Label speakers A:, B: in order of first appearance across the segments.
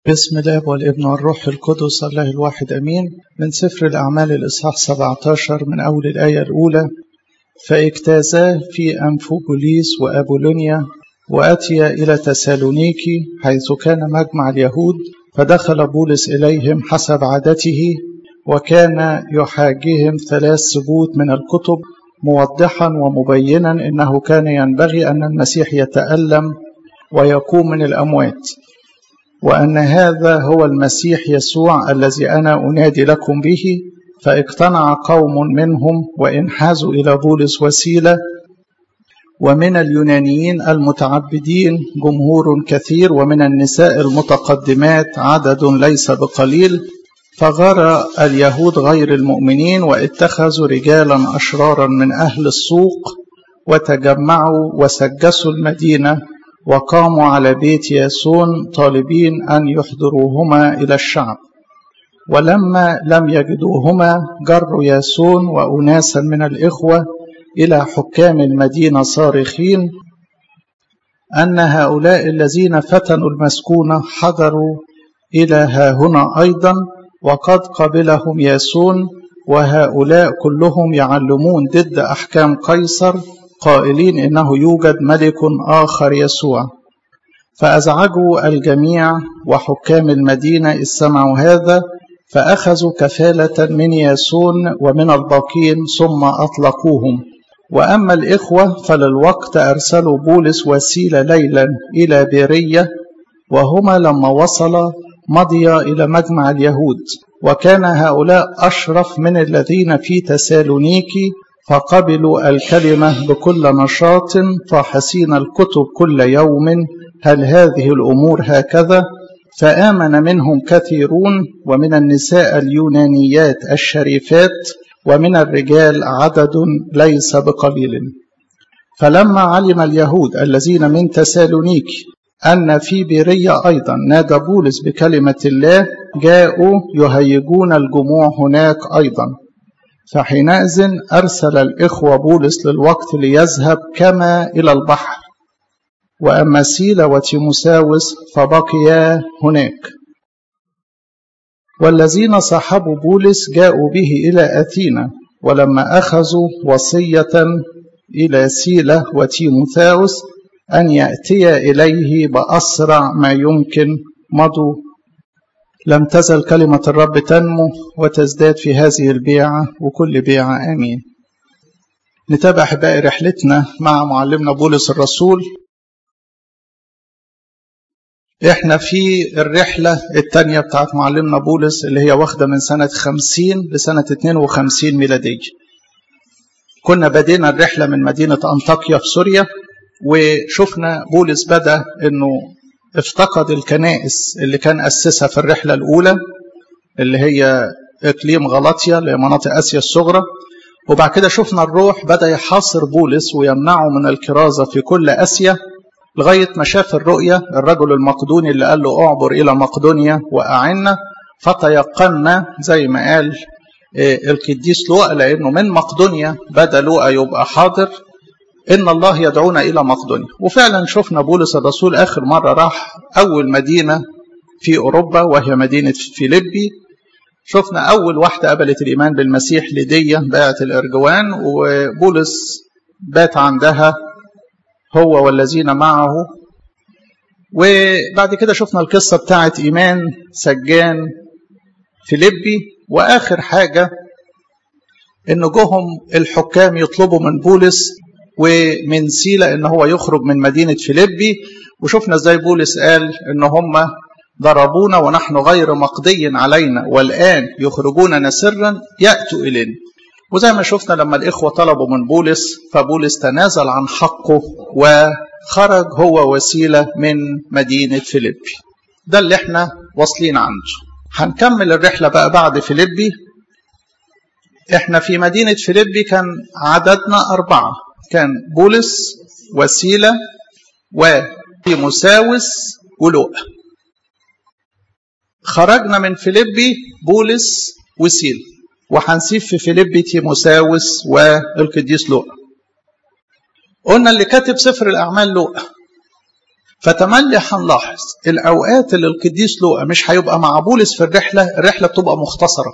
A: بسم الله والابن والروح القدس الله الواحد أمين. من سفر الأعمال الإصحاح 17 من أول الآية الأولى. فاجتازا في أنفوبوليس وأبولونيا وأتي إلى تسالونيكي حيث كان مجمع اليهود، فدخل بولس إليهم حسب عادته، وكان يحاجهم 3 سبوت من الكتب، موضحا ومبينا إنه كان ينبغي أن المسيح يتألم ويقوم من الأموات، وأن هذا هو المسيح يسوع الذي أنا أنادي لكم به. فاقتنع قوم منهم وانحازوا إلى بولس وسيلة، ومن اليونانيين المتعبدين جمهور كثير، ومن النساء المتقدمات عدد ليس بقليل. فغار اليهود غير المؤمنين واتخذوا رجالا أشرارا من أهل السوق، وتجمعوا وسجسوا المدينة، وقاموا على بيت ياسون طالبين أن يحضروهما إلى الشعب. ولما لم يجدوهما جروا ياسون وأناسا من الإخوة إلى حكام المدينة صارخين أن هؤلاء الذين فتنوا المسكونة حضروا إلى هاهنا أيضا، وقد قبلهم ياسون، وهؤلاء كلهم يعلمون ضد أحكام قيصر، قائلين إنه يوجد ملك آخر يسوع. فأزعجوا الجميع، وحكام المدينة إذ سمعوا هذا فأخذوا كفالة من ياسون ومن الباقين ثم أطلقوهم. وأما الإخوة فللوقت أرسلوا بولس وسيلة ليلا إلى بيرية، وهما لما وصل مضيا إلى مجمع اليهود، وكان هؤلاء أشرف من الذين في تسالونيكي، فقبلوا الكلمة بكل نشاط، فاحصين الكتب كل يوم هل هذه الأمور هكذا. فآمن منهم كثيرون، ومن النساء اليونانيات الشريفات، ومن الرجال عدد ليس بقليل. فلما علم اليهود الذين من تسالونيكي أن في بيرية أيضا نادى بولس بكلمة الله، جاءوا يهيجون الجموع هناك أيضا. فحينئذ أرسل الإخوة بولس للوقت ليذهب كما إلى البحر، وأما سيلا وتيموساوس فبقيا هناك. والذين صاحبوا بولس جاءوا به إلى أثينا، ولما أخذوا وصية إلى سيلا وتيموساوس أن يأتي إليه بأسرع ما يمكن مضوا. لم تزل كلمة الرب تنمو وتزداد في هذه البيعة وكل بيعة. آمين. نتابع أحبائي رحلتنا مع معلمنا بولس الرسول. احنا في الرحلة الثانية بتاعت معلمنا بولس اللي هي واخدة من سنة 50 لسنة 52 ميلادية. كنا بدينا الرحلة من مدينة أنطاكيا في سوريا، وشفنا بولس بدأ انه افتقد الكنائس اللي كان أسسها في الرحلة الأولى اللي هي إقليم غلاطيا اللي هي مناطق آسيا الصغرى. وبعد كده شفنا الروح بدأ يحاصر بولس ويمنعه من الكرازة في كل آسيا، لغاية ما شاف الرؤية الرجل المقدوني اللي قال له اعبر إلى مقدونيا وأعنا. فتيقنا زي ما قال القديس لوقا، لأنه من مقدونيا بدأ لوقا يبقى حاضر، إن الله يدعونا إلى مقدونيا. وفعلا شفنا بولس الرسول آخر مرة راح أول مدينة في أوروبا وهي مدينة فيليبي. شفنا أول واحدة قبلت الإيمان بالمسيح ليدية بائعة الأرجوان، وبولس بات عندها هو والذين معه. وبعد كده شفنا القصة بتاعت إيمان سجان فيليبي. وآخر حاجة إن جهم الحكام يطلبوا من بولس ومن سيلا إن هو يخرج من مدينة فيليبي. وشفنا ازاي بولس قال إن هم ضربونا ونحن غير مقضي علينا، والآن يخرجوننا سرا يأتوا إلينا. وزي ما شفنا لما الإخوة طلبوا من بولس فبولس تنازل عن حقه وخرج هو وسيلة من مدينة فيليبي. ده اللي احنا واصلين عنده. هنكمل الرحلة بقى بعد فيليبي. احنا في مدينة فيليبي كان عددنا 4، كان بولس وسيلة وتيموساوس ولوقا. خرجنا من فيليبي بولس وسيلة، وهنسيب في فيليبي تيموساوس والقديس لوقا. قلنا اللي كاتب سفر الأعمال لوقا، فتملي هنلاحظ الأوقات اللي القديس لوقا مش هيبقى مع بولس في الرحلة بتبقى مختصرة،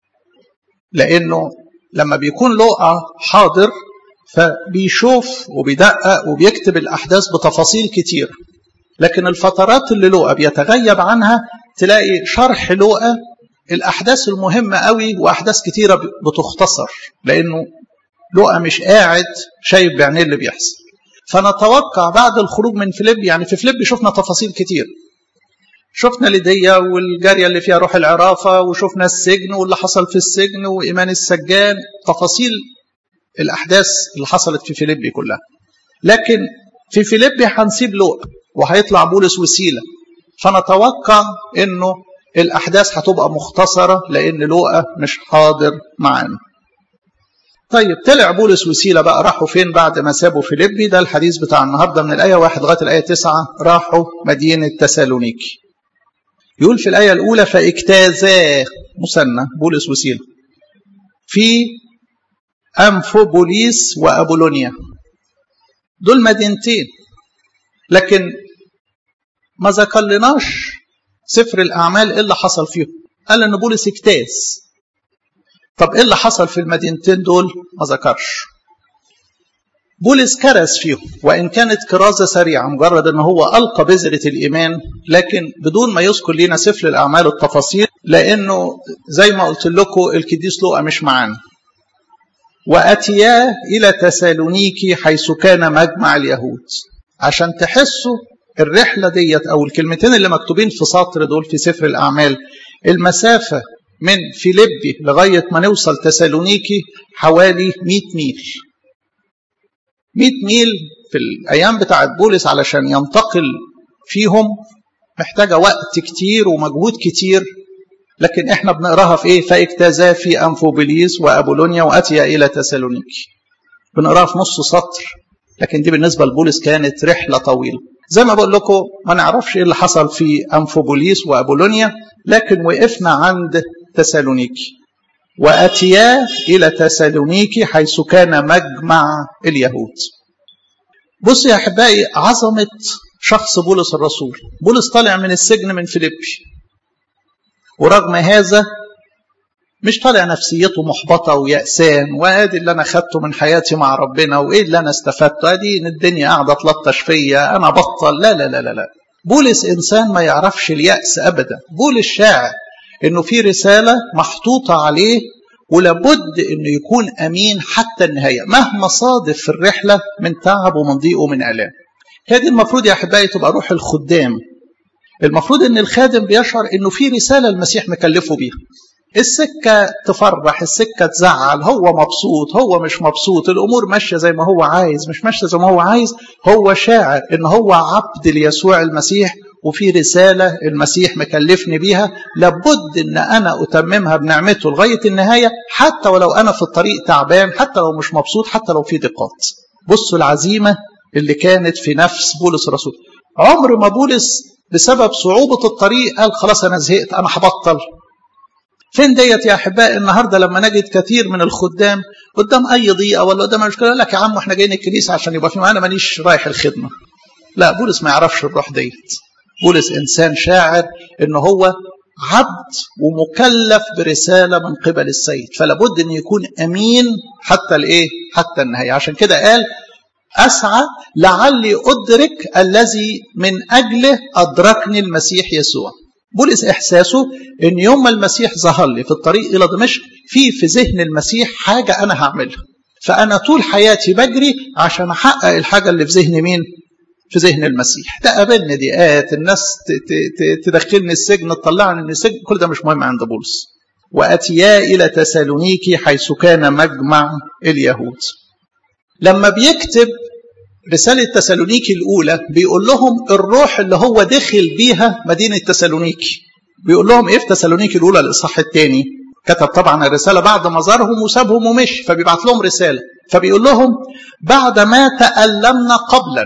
A: لأنه لما بيكون لوقا حاضر فبيشوف وبيدقق وبيكتب الأحداث بتفاصيل كتير، لكن الفترات اللي لوقا بيتغيب عنها تلاقي شرح لوقا الأحداث المهمة قوي وأحداث كتيرة بتختصر، لأنه لوقا مش قاعد شايف بعينيه اللي بيحصل. فنتوقع بعد الخروج من فيليبي، يعني في فيليبي شفنا تفاصيل كتير، شفنا ليديا والجارية اللي فيها روح العرافة، وشفنا السجن واللي حصل في السجن وإيمان السجان، تفاصيل الأحداث اللي حصلت في فيليبي كلها. لكن في فيليبي هنسيب لوقا وهيطلع بولس وسيلة، فنتوقع إنه الأحداث هتبقى مختصرة لأن لوقا مش حاضر معانا. طيب طلع بولس وسيلة بقى، راحوا فين بعد ما سابوا فيليبي؟ ده الحديث بتاع النهاردة من الآية 1 لغاية الآية 9. راحوا مدينة تسالونيكي. يقول في الآية الأولى فاجتازا مثنى بولس وسيلة في أنفوبوليس وأبولونيا، دول مدينتين، لكن ما ذكرلناش سفر الأعمال إيه اللي حصل فيهم. قال إن بولس اجتاز. طب إيه اللي حصل في المدينتين دول؟ ما ذكرش. بولس كرز فيهم، وإن كانت كرازة سريعة، مجرد إن هو ألقى بذرة الإيمان، لكن بدون ما يذكر لنا سفر الأعمال التفاصيل، لأنه زي ما قلت لكم القديس لوقا مش معانا. وأتيا إلى تسالونيكي حيث كان مجمع اليهود. عشان تحسوا الرحلة ديت أو الكلمتين اللي مكتوبين في سطر دول في سفر الأعمال، المسافة من فيليبي لغاية ما نوصل تسالونيكي حوالي 100 ميل. 100 ميل في الأيام بتاعت بولس علشان ينتقل فيهم محتاجة وقت كتير ومجهود كتير، لكن احنا بنقراها في ايه؟ فاجتازا في أنفوبوليس وأبولونيا وأتيا إلى تسالونيكي. بنقراها في نص سطر، لكن دي بالنسبة لبولس كانت رحلة طويلة. زي ما بقول لكم ما نعرفش ايه اللي حصل في أنفوبوليس وأبولونيا، لكن وقفنا عند تسالونيكي. وأتيا إلى تسالونيكي حيث كان مجمع اليهود. بص يا أحبائي عظمة شخص بولس الرسول. بولس طالع من السجن من فيليبي، ورغم هذا مش طالع نفسيته محبطة ويأسان، وادي اللي أنا خدته من حياتي مع ربنا وإيه اللي أنا استفدته، ادي إن الدنيا قاعدة تلطش فيا أنا بطل. لا لا لا لا لا. بولس إنسان ما يعرفش اليأس أبدا. بولس شاعر إنه في رسالة محطوطة عليه ولابد إنه يكون أمين حتى النهاية مهما صادف في الرحلة من تعب ومن ضيق ومن آلام. هذه المفروض يا أحبائي تبقى روح الخدام. المفروض إن الخادم بيشعر إنه في رسالة المسيح مكلفه بيها. السكة تفرح، السكة تزعل، هو مبسوط، هو مش مبسوط، الأمور ماشية زي ما هو عايز، مش ماشية زي ما هو عايز، هو شاعر إن هو عبد ليسوع المسيح وفي رسالة المسيح مكلفني بيها، لابد إن أنا أتممها بنعمته لغاية النهاية، حتى ولو أنا في الطريق تعبان، حتى لو مش مبسوط، حتى لو في ضيقات. بصوا العزيمة اللي كانت في نفس بولس الرسول. عمر ما بولس بسبب صعوبة الطريق قال خلاص أنا زهقت أنا هبطل. فين ديت يا أحبائي؟ النهاردة لما نجد كثير من الخدام قدام أي ضيقة ولا قدام مشكلة لك يا عم احنا جايين الكنيسة عشان يبقى في معانا، مانيش رايح الخدمة. لا، بولس ما يعرفش الروح ديت. بولس إنسان شاعر إن هو عبد ومكلف برسالة من قبل السيد، فلابد أن يكون أمين حتى الإيه؟ حتى النهاية. عشان كده قال أسعى لعلي أدرك الذي من أجله أدركني المسيح يسوع. بولس إحساسه إن يوم ما المسيح ظهر لي في الطريق إلى دمشق في ذهن المسيح حاجة أنا هعملها، فأنا طول حياتي بجري عشان أحقق الحاجة اللي في ذهن مين؟ في ذهن المسيح. تقابلني ضيقات، الناس تدخلني السجن، تطلعني من السجن، كل ده مش مهم عند بولس. وأتيا إلى تسالونيكي حيث كان مجمع اليهود. لما بيكتب رسالة تسالونيكي الأولى بيقول لهم الروح اللي هو دخل بيها مدينة تسالونيكي. بيقول لهم إيه في تسالونيكي الأولى الإصحاح الثاني؟ كتب طبعا الرسالة بعد ما زارهم وسابهم ومشي، فبيبعت لهم رسالة، فبيقول لهم بعد ما تألمنا قبلا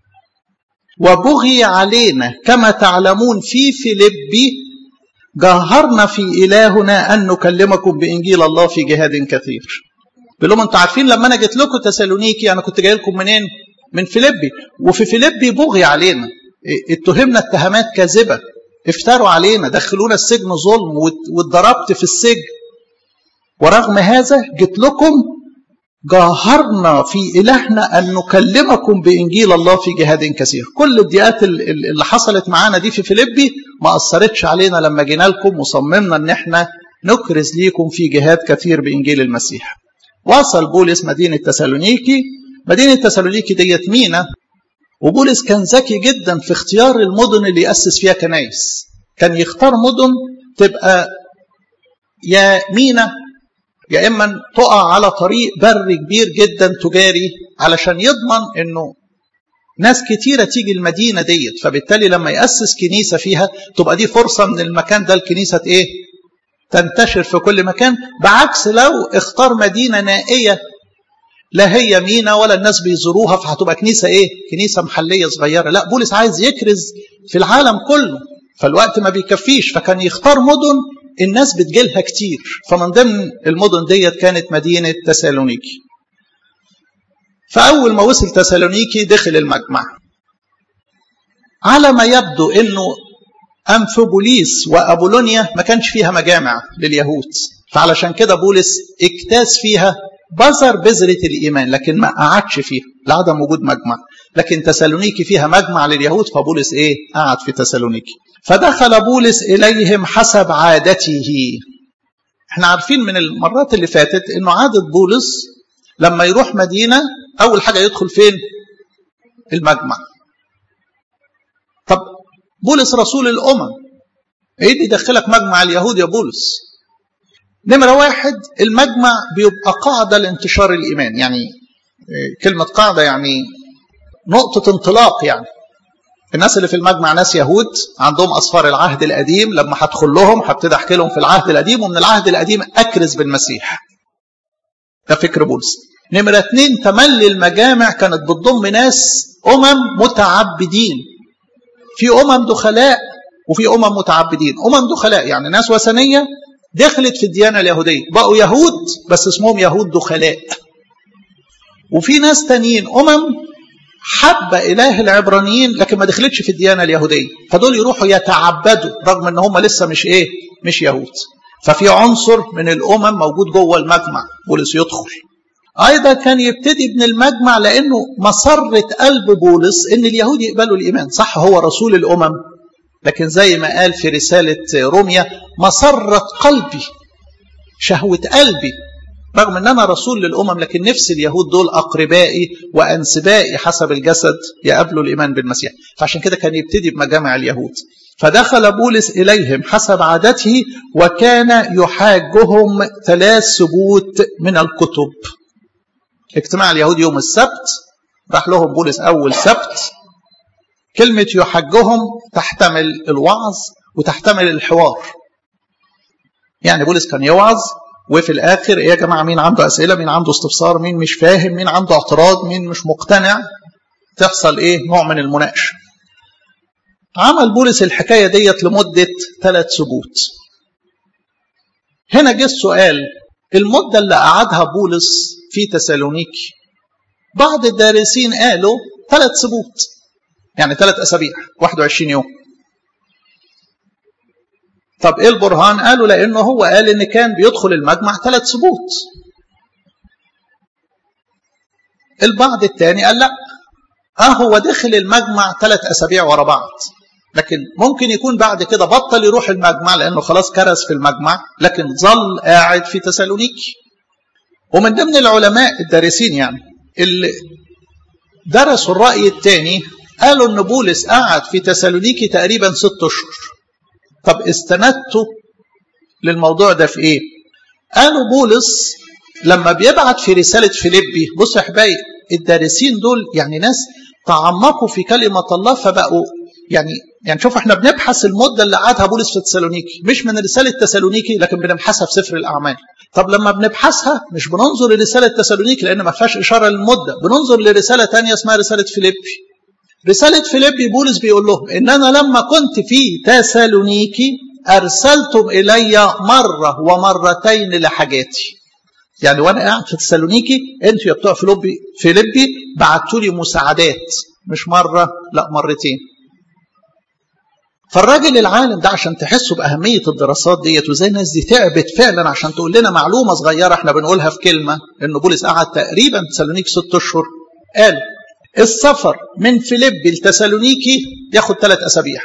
A: وبغي علينا كما تعلمون في فيليبي جاهرنا في إلهنا أن نكلمكم بإنجيل الله في جهاد كثير. بيقول لهم أنتوا عارفين لما أنا جيت لكم تسالونيكي أنا كنت جاي لكم منين؟ من فيليبي، وفي فيليبي بغي علينا. اتهمنا اتهامات كاذبة، افتروا علينا، دخلونا السجن ظلم واتضربت في السجن، ورغم هذا جيت لكم جاهرنا في إلهنا أن نكلمكم بإنجيل الله في جهاد كثير. كل الضيقات اللي حصلت معانا دي في فيليبي ما أثرتش علينا لما جينا لكم وصممنا أن احنا نكرز ليكم في جهاد كثير بإنجيل المسيح. وصل بولس مدينة تسالونيكي. مدينة تسالونيكي ديت مينا، وبولس كان ذكي جدا في اختيار المدن اللي يأسس فيها كنايس. كان يختار مدن تبقى يا مينا يا إما تقع على طريق بر كبير جدا تجاري، علشان يضمن انه ناس كتيرة تيجي المدينة ديت، فبالتالي لما يأسس كنيسة فيها تبقى دي فرصة من المكان ده الكنيسة تنتشر في كل مكان. بعكس لو اختار مدينة نائية لا هي مينا ولا الناس بيزوروها، فهتبقى كنيسة كنيسة محلية صغيرة. لا، بولس عايز يكرز في العالم كله، فالوقت ما بيكفيش، فكان يختار مدن الناس بتجيلها كتير. فمن ضمن المدن ديت كانت مدينة تسالونيكي. فأول ما وصل تسالونيكي دخل المجمع. على ما يبدو انه أنفوبوليس وأبولونيا ما كانش فيها مجامع لليهود، فعلشان كده بولس اجتاز فيها بذرة الإيمان، لكن ما قعدش فيها لعدم وجود مجمع. لكن تسالونيكي فيها مجمع لليهود، فبولس قعد في تسالونيكي. فدخل بولس إليهم حسب عادته. احنا عارفين من المرات اللي فاتت انه عادة بولس لما يروح مدينة اول حاجة يدخل فين؟ المجمع. طب بولس رسول الامم، ايه اللي يدخلك مجمع اليهود يا بولس؟ نمرة واحد، المجمع بيبقى قاعدة لانتشار الايمان. يعني كلمة قاعدة يعني نقطة انطلاق. يعني الناس اللي في المجمع ناس يهود عندهم أسفار العهد القديم، لما هدخل لهم هبتدي أحكي لهم في العهد القديم، ومن العهد القديم أكرز بالمسيح. ده فكر بولس. نمرة 2، تملي المجامع كانت بتضم ناس متعبدين. في دخلاء وفي متعبدين. دخلاء يعني ناس وثنية دخلت في الديانة اليهودية، بقوا يهود بس اسمهم يهود دخلاء. وفي ناس تانيين حب إله العبرانيين لكن ما دخلتش في الديانة اليهودية، فدول يروحوا يتعبدوا رغم ان هم لسه مش يهود. ففي عنصر من الأمم موجود جوه المجمع، بولس يدخل. أيضا كان يبتدي ابن المجمع لأنه مسرة قلب بولس ان اليهود يقبلوا الإيمان. صح هو رسول الأمم، لكن زي ما قال في رسالة روميا مسرة قلبي، شهوة قلبي، رغم ان انا رسول للامم لكن نفس اليهود دول اقربائي وانسبائي حسب الجسد يقبلوا الايمان بالمسيح. فعشان كده كان يبتدي بمجامع اليهود. فدخل بولس اليهم حسب عادته، وكان يحاجهم 3 سبوت من الكتب. اجتماع اليهود يوم السبت، راح لهم بولس اول سبت. كلمة يحاجهم تحتمل الوعظ وتحتمل الحوار. يعني بولس كان يوعظ وفي الآخر يا جماعة مين عنده أسئلة، مين عنده استفسار، مين مش فاهم، مين عنده اعتراض، مين مش مقتنع، تحصل نوع من المناقشة. عمل بولس الحكاية ديت لمدة 3 سبوت. هنا جه السؤال، المدة اللي قعدها بولس في تسالونيكي بعض الدارسين قالوا 3 سبوت، يعني 3 أسابيع 21 يوم. طب ايه البرهان؟ قالوا لانه هو قال ان كان بيدخل المجمع 3 سبوت. البعض الثاني قال لا، هو دخل المجمع 3 أسابيع ورا بعض، لكن ممكن يكون بعد كده بطل يروح المجمع لانه خلاص كرز في المجمع، لكن ظل قاعد في تسالونيكي. ومن ضمن العلماء الدارسين يعني اللي درسوا الرأي الثاني قالوا ان بولس قعد في تسالونيكي تقريبا 6 أشهر. طب استندتوا للموضوع ده في ايه؟ قالوا بولس لما بيبعت في رسالة فيليبي، بصوا يا حبايبي الدارسين دول يعني ناس تعمقوا في كلمة الله، فبقوا يعني شوف احنا بنبحث المدة اللي قعدها بولس في تسالونيكي مش من رسالة تسالونيكي، لكن بنبحثها في سفر الأعمال. طب لما بنبحثها مش بننظر لرسالة تسالونيكي لأن ما فيهاش إشارة للمدة، بننظر لرسالة تانية اسمها رسالة فيليبي. رسالة فيليبي بولس بيقول لهم إن أنا لما كنت في تسالونيكي أرسلتم إلي مرة ومرتين لحاجاتي. يعني وأنا قاعد في تسالونيكي أنتوا يا بتوع فيليبي بعتوا لي مساعدات، مش مرة لا مرتين. فالراجل العالم ده عشان تحسوا بأهمية الدراسات ديت وزي الناس دي تعبت فعلا عشان تقول لنا معلومة صغيرة احنا بنقولها في كلمة، إن بولس قعد تقريبا تسالونيكي 6 أشهر. قال السفر من فيليبي لتسالونيكي ياخد 3 أسابيع،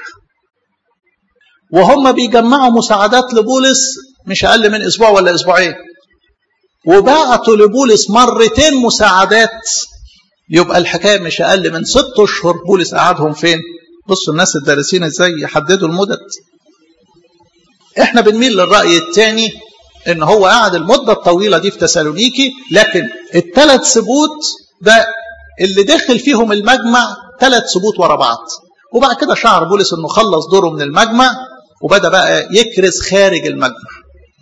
A: وهم بيجمعوا مساعدات لبولس مش أقل من أسبوع ولا أسبوعين، وبعتوا لبولس 2 مرات مساعدات، يبقى الحكاية مش أقل من 6 أشهر بولس قعدهم فين؟ بصوا الناس الدارسين ازاي يحددوا المدد. احنا بنميل للرأي الثاني ان هو قعد المدة الطويلة دي في تسالونيكي، لكن ال3 سبوت ده اللي دخل فيهم المجمع 3 سبوت ورا بعض، وبعد كده شعر بولس انه خلص دوره من المجمع وبدأ بقى يكرز خارج المجمع.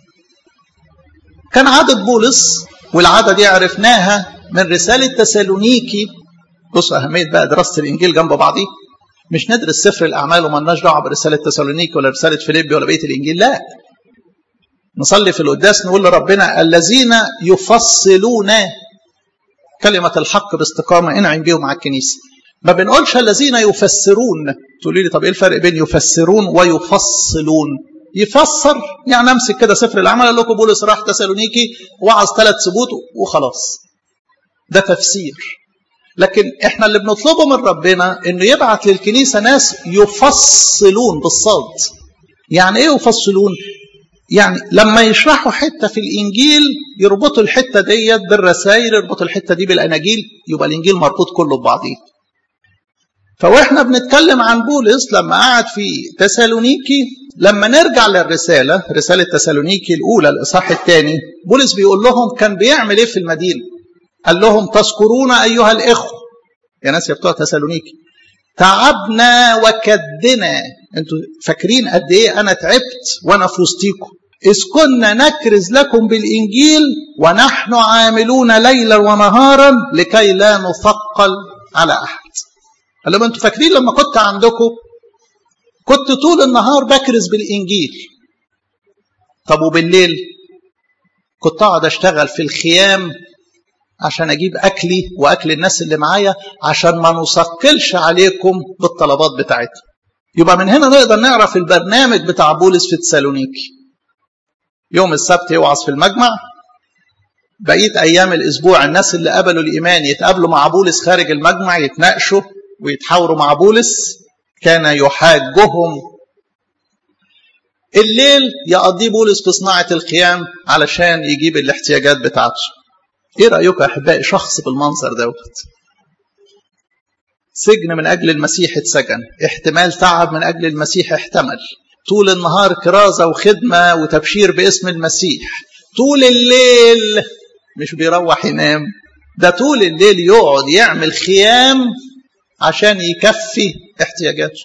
A: كان عدد بولس، والعادة دي عرفناها من رسالة تسالونيكي. بصوا أهمية بقى دراسة الإنجيل جنب بعضيه، مش ندرس سفر الأعمال وما لناش دعوه برسالة تسالونيكي ولا رسالة فيليبي ولا بقية الإنجيل، لا. نصلي في القداس نقول لربنا الذين يفصلون كلمة الحق باستقامة انعم بيهم على الكنيسة. ما بنقولش الذين يفسرون. تقولي لي طب ايه الفرق بين يفسرون ويفصلون؟ يفسر يعني امسك كده سفر الأعمال اقول لكم بولس راح تسالونيكي وعظ 3 سبوت وخلاص، ده تفسير. لكن احنا اللي بنطلبه من ربنا انه يبعت للكنيسة ناس يفصلون بالصاد. يعني ايه يفصلون؟ يعني لما يشرحوا حتة في الانجيل يربطوا الحتة ديت بالرسائل، يربطوا الحتة دي بالاناجيل، يبقى الانجيل مربوط كله ببعضيه. فواحنا بنتكلم عن بولس لما قعد في تسالونيكي، لما نرجع للرسالة، رسالة تسالونيكي الاولى الاصحاح 2، بولس بيقول لهم كان بيعمل ايه في المدينة. قال لهم تذكرون أيها الإخوة يا ناس يا بتوع تسالونيكي تعبنا وكدنا. انتوا فاكرين قد ايه انا تعبت وانا في وسطيكم، إذ كنا نكرز لكم بالإنجيل ونحن عاملون ليلا ونهارا لكي لا نثقل على أحد. قال لهم انتوا فاكرين لما كنت عندكم كنت طول النهار بكرز بالإنجيل، طب وبالليل كنت اقعد اشتغل في الخيام عشان اجيب اكلي واكل الناس اللي معايا عشان ما نثقلش عليكم بالطلبات بتاعتنا. يبقى من هنا نقدر نعرف البرنامج بتاع بولس في تسالونيكي. يوم السبت يوعظ في المجمع، بقية ايام الاسبوع الناس اللي قبلوا الايمان يتقابلوا مع بولس خارج المجمع، يتناقشوا ويتحاوروا مع بولس، كان يحاجهم. الليل يقضي بولس في صناعة الخيام علشان يجيب الاحتياجات بتاعته. ايه رأيكم يا احبائي شخص بالمنظر دوت؟ سجن من اجل المسيح اتسجن، احتمال تعب من اجل المسيح احتمل، طول النهار كرازة وخدمة وتبشير باسم المسيح، طول الليل مش بيروح ينام، ده طول الليل يقعد يعمل خيام عشان يكفي احتياجاته.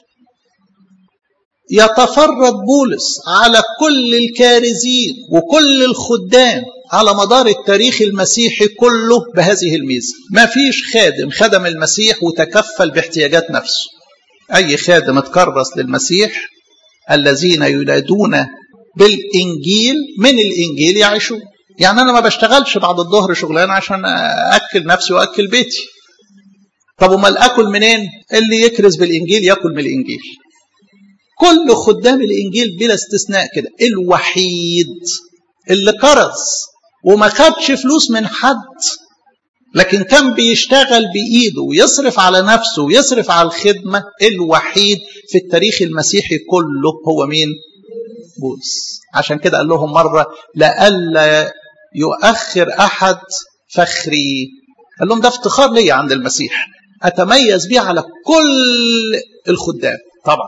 A: يتفرد بولس على كل الكارزين وكل الخدام على مدار التاريخ المسيحي كله بهذه الميزة. ما فيش خادم خدم المسيح وتكفل باحتياجات نفسه. أي خادم اتكرس للمسيح الذين ينادون بالإنجيل من الإنجيل يعيشون. يعني أنا ما بشتغلش بعد الظهر شغلانة عشان أكل نفسي وأكل بيتي. طب وما الأكل منين؟ اللي يكرز بالإنجيل يأكل من الإنجيل. كل خدام الإنجيل بلا استثناء كده، الوحيد اللي كرز وما خدش فلوس من حد لكن كان بيشتغل بإيده ويصرف على نفسه ويصرف على الخدمة، الوحيد في التاريخ المسيحي كله هو مين؟ بولس. عشان كده قال لهم مرة لألا يؤخر أحد فخري. قال لهم ده افتخار لي عند المسيح، أتميز بيه على كل الخدام. طبعا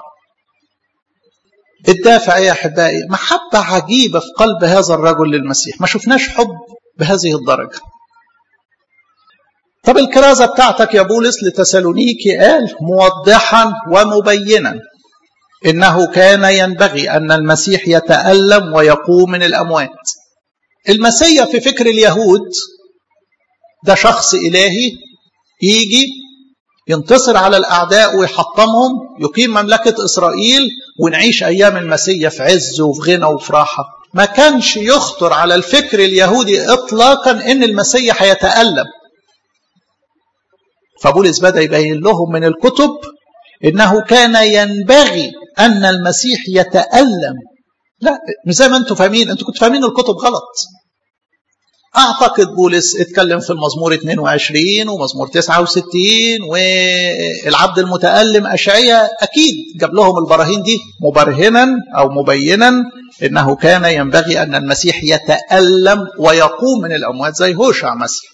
A: الدافع يا أحبائي محبة عجيبة في قلب هذا الرجل للمسيح، ما شفناش حب بهذه الدرجة. طب الكرازة بتاعتك يا بولس لتسالونيكي، قال موضحا ومبينا إنه كان ينبغي أن المسيح يتألم ويقوم من الأموات. المسيح في فكر اليهود ده شخص إلهي يجي ينتصر على الأعداء ويحطمهم، يقيم مملكة إسرائيل ونعيش أيام المسيح في عز وفي غنى وفي راحة. ما كانش يخطر على الفكر اليهودي إطلاقا إن المسيح هيتألم. فبولس بدأ يبين لهم من الكتب إنه كان ينبغي أن المسيح يتألم. لا، مش زي ما أنتم فاهمين، أنتم كنتوا فاهمين الكتب غلط. أعتقد بولس اتكلم في المزمور 22 ومزمور 69 والعبد المتألم أشعياء أكيد جاب لهم البراهين دي مبرهنا أو مبينا إنه كان ينبغي أن المسيح يتألم ويقوم من الأموات زي هوشع مثلا.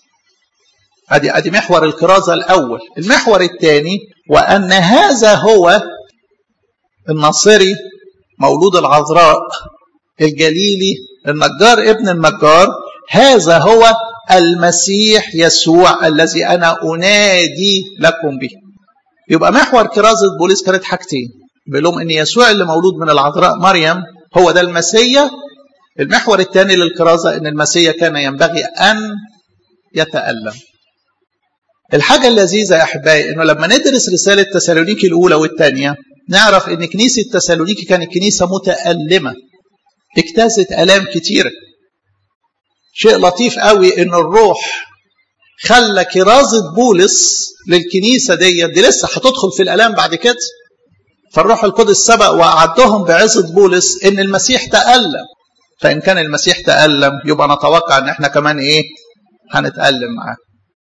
A: أدي محور الكرازة الأول. المحور الثاني وأن هذا هو الناصري مولود العذراء الجليلي النجار ابن النجار، هذا هو المسيح يسوع الذي أنا أنادي لكم به. يبقى محور كرازة بولس كانت حاجتين، بيقول لهم إن يسوع اللي مولود من العذراء مريم هو ده المسيح. المحور الثاني للكرازة إن المسيح كان ينبغي أن يتألم. الحاجة اللذيذة يا أحبائي إنه لما ندرس رسالة تسالونيكي الأولى والثانية نعرف إن كنيسة تسالونيكي كانت كنيسة متألمة، اجتازت آلام كتيرة. شيء لطيف قوي إن الروح خلى كرازة بولس للكنيسة دي لسه هتدخل في الآلام بعد كده. فالروح القدس سبق وأعدهم بعزة بولس إن المسيح تألم، فإن كان المسيح تألم يبقى نتوقع إن إحنا كمان إيه هنتألم معاه.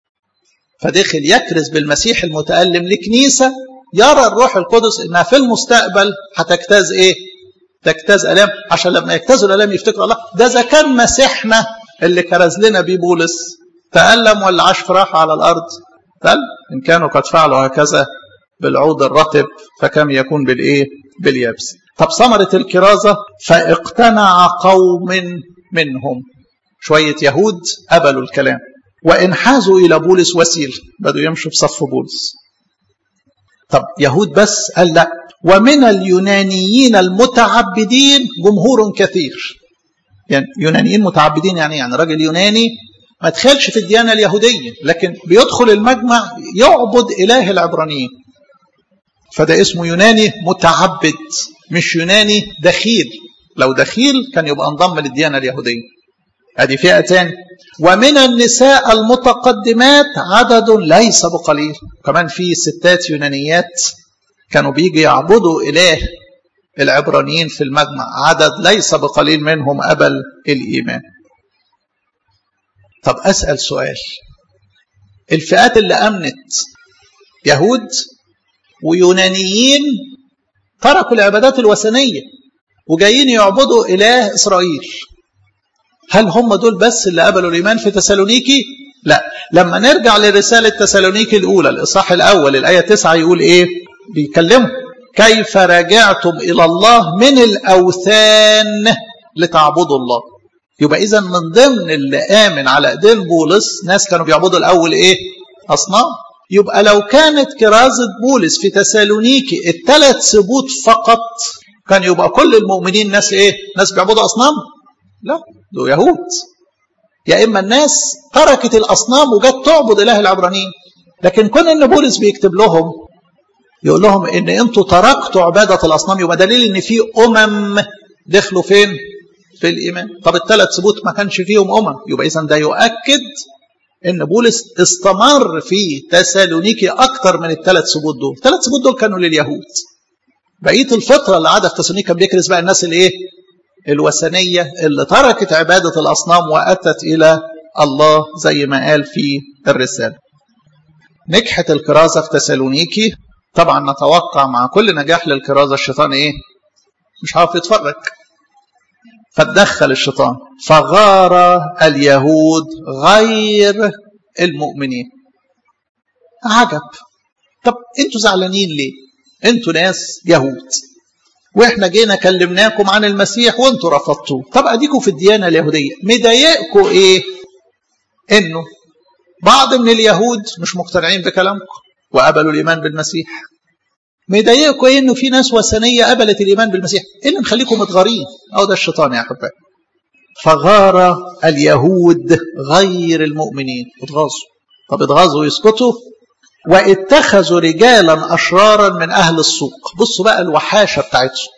A: فدخل يكرز بالمسيح المتألم لكنيسة يرى الروح القدس إنها في المستقبل هتجتاز إيه؟ تجتاز آلام، عشان لما يجتازوا الآلام يفتكروا الله ده إذا كان مسيحنا اللي كرز لنا بيه بولس تألم ولا عاش في راحة على الأرض؟ قال إن كانوا قد فعلوا هكذا بالعود الرطب فكم يكون بالإيه؟ باليابس. طب ثمرة الكرازة فاقتنع قوم منهم، شوية يهود قبلوا الكلام وانحازوا إلى بولس وسيل، بدوا يمشوا في صف بولس. طب يهود بس؟ قال لا، ومن اليونانيين المتعبدين جمهور كثير. يعني يونانيين متعبدين يعني راجل يوناني ما دخلش في الديانة اليهودية لكن بيدخل المجمع يعبد إله العبرانيين، فده اسمه يوناني متعبد مش يوناني دخيل. لو دخيل كان يبقى انضم للديانة اليهودية. هذه فئة تاني. ومن النساء المتقدمات عدد ليس بقليل، كمان في ستات يونانيات كانوا بيجي يعبدوا إله العبرانيين في المجمع، عدد ليس بقليل منهم قبل الإيمان. طب أسأل سؤال، الفئات اللي أمنت يهود ويونانيين تركوا العبادات الوثنية وجايين يعبدوا إله إسرائيل، هل هم دول بس اللي قبلوا الإيمان في تسالونيكي؟ لا. لما نرجع لرسالة تسالونيكي الأولى الإصحاح الأول الآية 9 يقول إيه؟ بيكلموا كيف رجعتم إلى الله من الأوثان لتعبدوا الله. يبقى إذن من ضمن اللي آمن على إيدين بولس ناس كانوا بيعبدوا الأول إيه؟ أصنام. يبقى لو كانت كرازة بولس في تسالونيكي 3 سبوت فقط كان يبقى كل المؤمنين ناس إيه؟ ناس بيعبدوا أصنام؟ لا، دول يهود. يا إما الناس تركت الأصنام وجت تعبد إله العبرانيين. لكن كون إن بولس بيكتب لهم يقول لهم إن أنتوا تركتوا عبادة الأصنام يبقى دليل إن في دخلوا فين؟ في الإيمان. طب 3 سبوت ما كانش فيهم يبقى إذن ده يؤكد إن بولس استمر في تسالونيكي أكتر من 3 سبوت دول. 3 سبوت دول كانوا لليهود. بقية الفترة اللي عادة في تسالونيكي كان بيكرز بقى الناس اللي إيه؟ الوثنية اللي تركت عبادة الأصنام وأتت إلى الله زي ما قال في الرسالة. نجحت الكرازة في تسالونيكي. طبعا نتوقع مع كل نجاح للكرازة الشيطان إيه؟ مش عارف يتفرج، فتدخل الشيطان فغار اليهود غير المؤمنين. عجب. طب انتوا زعلانين ليه؟ انتوا ناس يهود واحنا جينا كلمناكم عن المسيح وانتوا رفضتوه. طب اديكم في الديانة اليهودية مضايقكم ايه؟ انه بعض من اليهود مش مقتنعين بكلامكم وقبلوا الايمان بالمسيح. مضايقكم ايه؟ انه في ناس وثنية قبلت الايمان بالمسيح. ايه اللي مخليكم متغارين؟ ده الشيطان يا احبائي. فغار اليهود غير المؤمنين، اتغاظوا. طب اتغاظوا يسكتوا؟ واتخذوا رجالا أشرارا من أهل السوق. بصوا بقى الوحاشة بتاعتهم،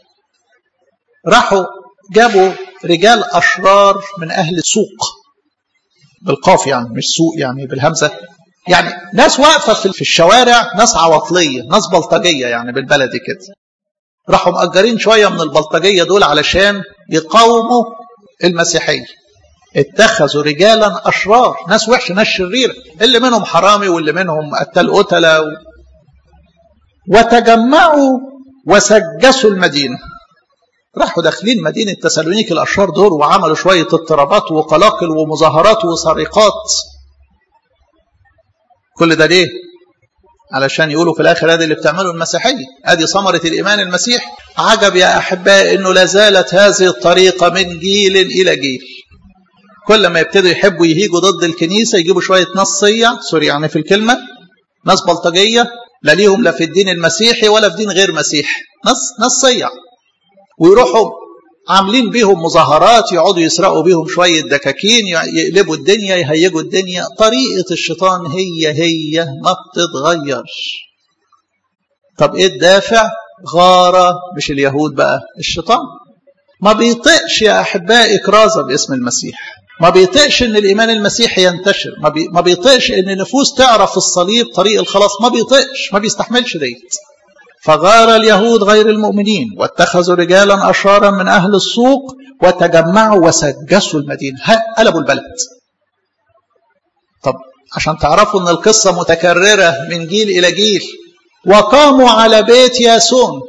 A: راحوا جابوا رجال أشرار من أهل السوق بالقاف يعني مش سوق يعني بالهمزة، يعني ناس واقفة في الشوارع، ناس عواطلية، ناس بلطجية يعني بالبلدي كده. راحوا مأجرين شوية من البلطجية دول علشان يقاوموا المسيحية. اتخذوا رجالا أشرار، ناس وحشة، ناس شريرة، اللي منهم حرامي واللي منهم قتال قتلة وتجمعوا وسجسوا المدينة. راحوا داخلين مدينة تسالونيك الأشرار دول وعملوا شوية اضطرابات وقلاقل ومظاهرات وسرقات. كل ده ليه؟ علشان يقولوا في الآخر هذه اللي بتعمله المسيحية، هذه ثمرة الإيمان المسيحي. عجب يا أحباء إنه لازالت هذه الطريقة من جيل إلى جيل. كل ما يبتدوا يحبوا يهيجوا ضد الكنيسة يجيبوا شوية ناس صيع، سوري يعني في الكلمة، ناس بلطجية لا ليهم لا في الدين المسيحي ولا في دين غير مسيحي، ناس صيع، ويروحوا عاملين بيهم مظاهرات، يقعدوا يسرقوا بيهم شوية دكاكين، يقلبوا الدنيا، يهيجوا الدنيا. طريقة الشيطان هي ما بتتغيرش. طب ايه الدافع؟ غارة، مش اليهود بقى، الشيطان. ما بيطقش يا أحبائي كرازة باسم المسيح، ما بيطقش ان الإيمان المسيحي ينتشر، ما بيطقش ان نفوس تعرف الصليب طريق الخلاص، ما بيطقش، ما بيستحملش ديت. فغار اليهود غير المؤمنين واتخذوا رجالا أشرارا من أهل السوق وتجمعوا وسجسوا المدينة، قلبوا البلد. طب عشان تعرفوا ان القصة متكررة من جيل إلى جيل. وقاموا على بيت ياسون.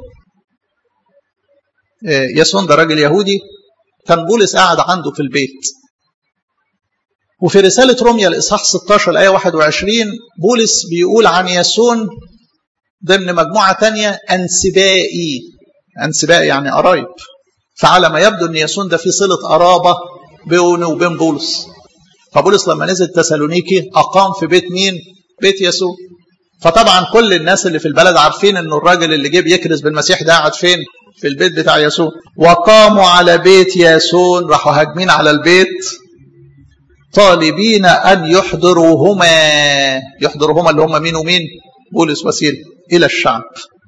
A: ياسون ده راجل يهودي، كان بولس قاعد عنده في البيت. وفي رسالة روميا الإصحاح 16 الآية 21 بولس بيقول عن ياسون ضمن مجموعة تانية أنسبائي يعني قرايب. فعلى ما يبدو أن ياسون ده في صلة قرابة بينه وبين بولس. فبولس لما نزل تسالونيكي أقام في بيت مين؟ بيت ياسون. فطبعا كل الناس اللي في البلد عارفين أنه الراجل اللي جه يكرز بالمسيح ده قاعد فين؟ في البيت بتاع ياسون. وقاموا على بيت ياسون، راحوا هاجمين على البيت طالبين أن يحضروهما اللي هم مين ومين؟ بولس وسيلة إلى الشعب.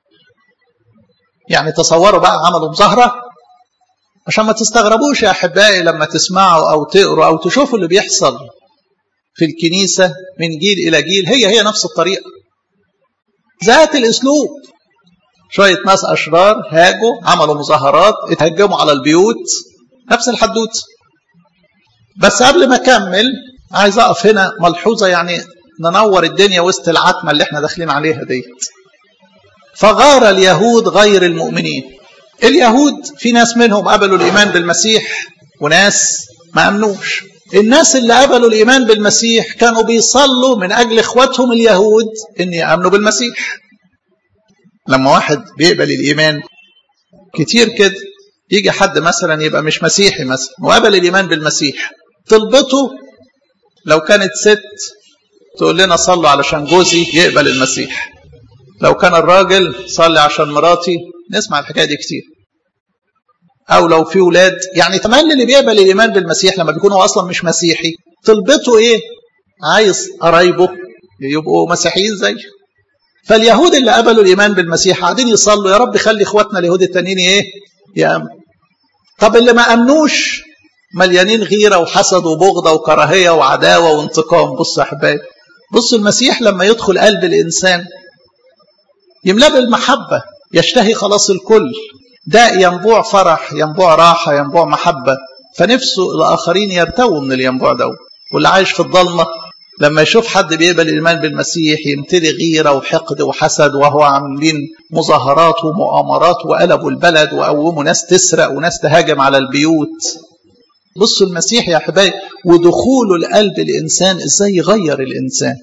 A: يعني تصوروا بقى عملوا مظاهرة. عشان ما تستغربوش يا أحبائي لما تسمعوا أو تقروا أو تشوفوا اللي بيحصل في الكنيسة من جيل إلى جيل، هي نفس الطريقة، ذات الأسلوب. شوية ناس أشرار هاجوا، عملوا مظاهرات، اتهجموا على البيوت، نفس الحدوت. بس قبل ما أكمل عايز أقف هنا ملحوظة، يعني ننور الدنيا وسط العتمة اللي احنا داخلين عليها دي. فغار اليهود غير المؤمنين. اليهود في ناس منهم قبلوا الإيمان بالمسيح وناس ما أمنوش. الناس اللي قبلوا الإيمان بالمسيح كانوا بيصلوا من أجل إخواتهم اليهود إن يأمنوا بالمسيح. لما واحد بيقبل الإيمان كتير كده، يجي حد مثلا يبقى مش مسيحي مثلا وقبل الإيمان بالمسيح، طلبته لو كانت ست تقول لنا صلوا علشان جوزي يقبل المسيح، لو كان الراجل صلي عشان مراتي. نسمع الحكاية دي كتير. أو لو في ولاد، يعني تملي اللي بيقبل الإيمان بالمسيح لما بيكونوا أصلا مش مسيحي طلبته إيه؟ عايز قرايبه يبقوا مسيحيين زي. فاليهود اللي قبلوا الإيمان بالمسيح قاعدين يصلوا يا رب خلي إخواتنا اليهود التانيين إيه؟ يأمن. طب اللي ما أمنوش مليانين غيرة وحسد وبغضة وكراهية وعداوة وانتقام. بص يا أحبائي، بص المسيح لما يدخل قلب الإنسان يملأ بالمحبة، يشتهي خلاص الكل، ده ينبوع فرح، ينبوع راحة، ينبوع محبة، فنفسه الآخرين يرتووا من الينبوع ده. واللي عايش في الضلمة لما يشوف حد بيقبل الإيمان بالمسيح يمتلي غيرة وحقد وحسد، وهو عاملين مظاهرات ومؤامرات وقلبوا البلد وقوموا ناس تسرق وناس تهاجم على البيوت. بصوا المسيح يا أحبائي ودخوله لقلب الإنسان إزاي يغير الإنسان.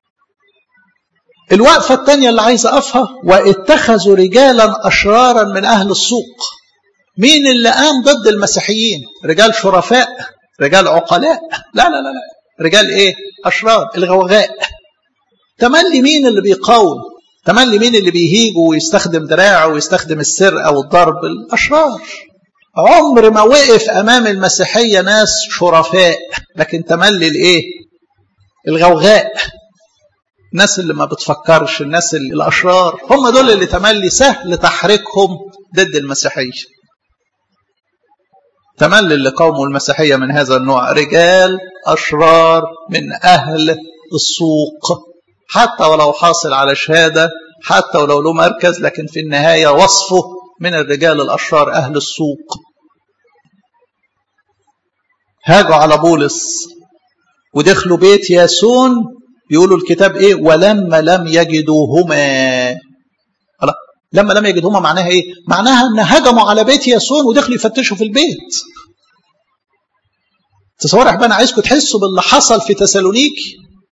A: الوقفة الثانية اللي عايز أقفها، واتخذوا رجالا أشرارا من أهل السوق. مين اللي قام ضد المسيحيين؟ رجال شرفاء، رجال عقلاء؟ لا لا لا لا، رجال إيه؟ أشرار، الغوغاء. تملي مين اللي بيقاوم؟ تملي مين اللي بيهيج ويستخدم دراعه ويستخدم السرقة والضرب؟ الأشرار. عمر ما وقف أمام المسيحية ناس شرفاء، لكن تملي الإيه؟ الغوغاء، الناس اللي ما بتفكرش، الناس الأشرار، هم دول اللي تملي سهل تحريكهم ضد المسيحية. تملي اللي قوموا المسيحية من هذا النوع رجال أشرار من أهل السوق، حتى ولو حاصل على شهادة، حتى ولو له مركز، لكن في النهاية وصفه من الرجال الأشرار أهل السوق هاجوا على بولس ودخلوا بيت ياسون. يقولوا الكتاب ايه؟ ولما لم يجدوهما. لما لم يجدوهما معناها ايه؟ معناها ان هجموا على بيت ياسون ودخلوا يفتشوا في البيت. تصور يا احباب، انا عايزكم تحسوا باللي حصل في تسالونيكي.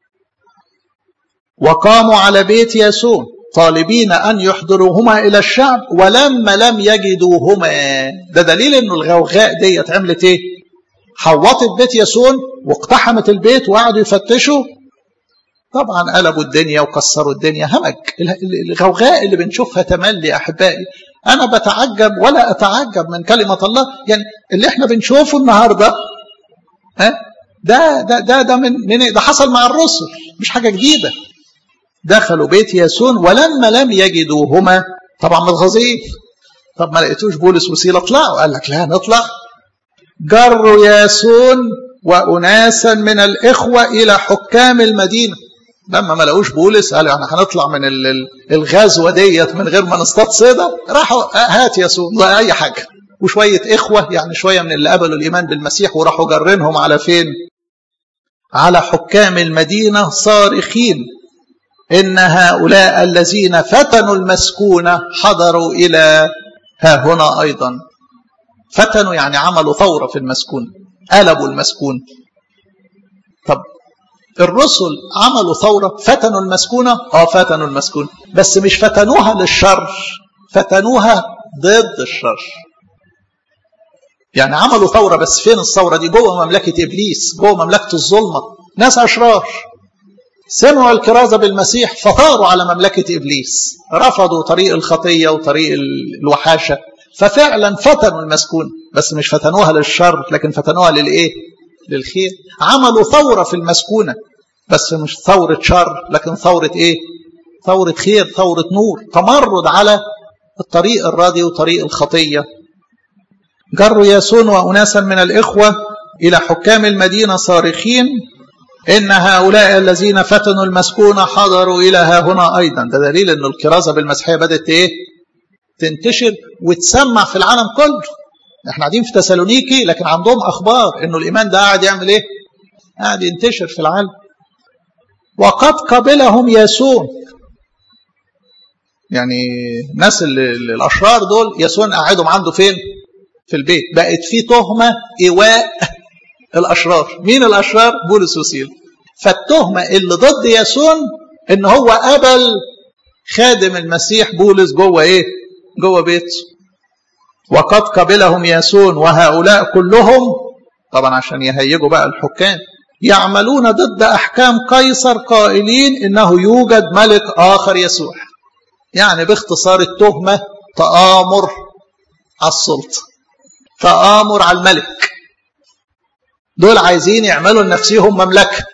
A: وقاموا على بيت ياسون طالبين ان يحضروهما الى الشعب ولما لم يجدوهما. ده دليل انه الغوغاء ديت عملت ايه؟ حوطت بيت ياسون واقتحمت البيت وقعدوا يفتشوا. طبعا قلبوا الدنيا وكسروا الدنيا. همج الغوغاء اللي بنشوفها تملي احبائي. انا بتعجب ولا اتعجب من كلمه الله. يعني اللي احنا بنشوفه النهارده ده من ده حصل مع الرسل، مش حاجه جديده. دخلوا بيت ياسون ولما لم يجدوهما، طبعا متغاظين. طب ما لقيتوش بولس وسيله؟ اطلعوا. قال لك لا نطلع. جروا ياسون وأناسا من الإخوة إلى حكام المدينة. لما ما لقوش بولس قالوا يعني هنطلع من الغزوة ديت من غير ما نصطاد صيدة. راحوا هات ياسون ولا أي حاجة وشوية إخوة، يعني شوية من اللي قبلوا الإيمان بالمسيح، وراحوا جرينهم على فين؟ على حكام المدينة صارخين إن هؤلاء الذين فتنوا المسكونة حضروا إلى ها هنا أيضا. فتنوا يعني عملوا ثورة في المسكون، قلبوا المسكون. طب الرسل عملوا ثورة، فتنوا المسكونة. فتنوا المسكونة، بس مش فتنوها للشر، فتنوها ضد الشر. يعني عملوا ثورة، بس فين الثورة دي؟ جوه مملكة إبليس، جوه مملكة الظلمة. ناس أشرار سمعوا الكرازة بالمسيح فثاروا على مملكة إبليس، رفضوا طريق الخطية وطريق الوحاشة، ففعلا فتنوا المسكون. بس مش فتنوها للشر، لكن فتنوها للإيه؟ للخير. عملوا ثورة في المسكونة، بس مش ثورة شر، لكن ثورة إيه؟ ثورة خير، ثورة نور، تمرد على الطريق الراضي وطريق الخطية. جروا ياسون وأناسا من الإخوة إلى حكام المدينة صارخين إن هؤلاء الذين فتنوا المسكونة حضروا إلى ها هنا أيضا. ده دليل أن الكرازة بالمسيحية بدأت إيه؟ تنتشر وتسمع في العالم كله. احنا قاعدين في تسالونيكي، لكن عندهم أخبار أنه الإيمان ده قاعد يعمل إيه؟ قاعد ينتشر في العالم. وقد قبلهم ياسون، يعني الناس الأشرار دول ياسون قاعدهم عنده فين؟ في البيت. بقت في تهمة إيواء الأشرار. مين الأشرار؟ بولس وسيلة. فالتهمة اللي ضد ياسون إن هو قبل خادم المسيح بولس جوه إيه؟ جوه بيته. وقد قبلهم ياسون وهؤلاء كلهم، طبعا عشان يهيجوا بقى الحكام، يعملون ضد أحكام قيصر قائلين إنه يوجد ملك آخر يسوع. يعني باختصار التهمة تآمر على السلطة، تآمر على الملك. دول عايزين يعملوا لنفسهم مملكة.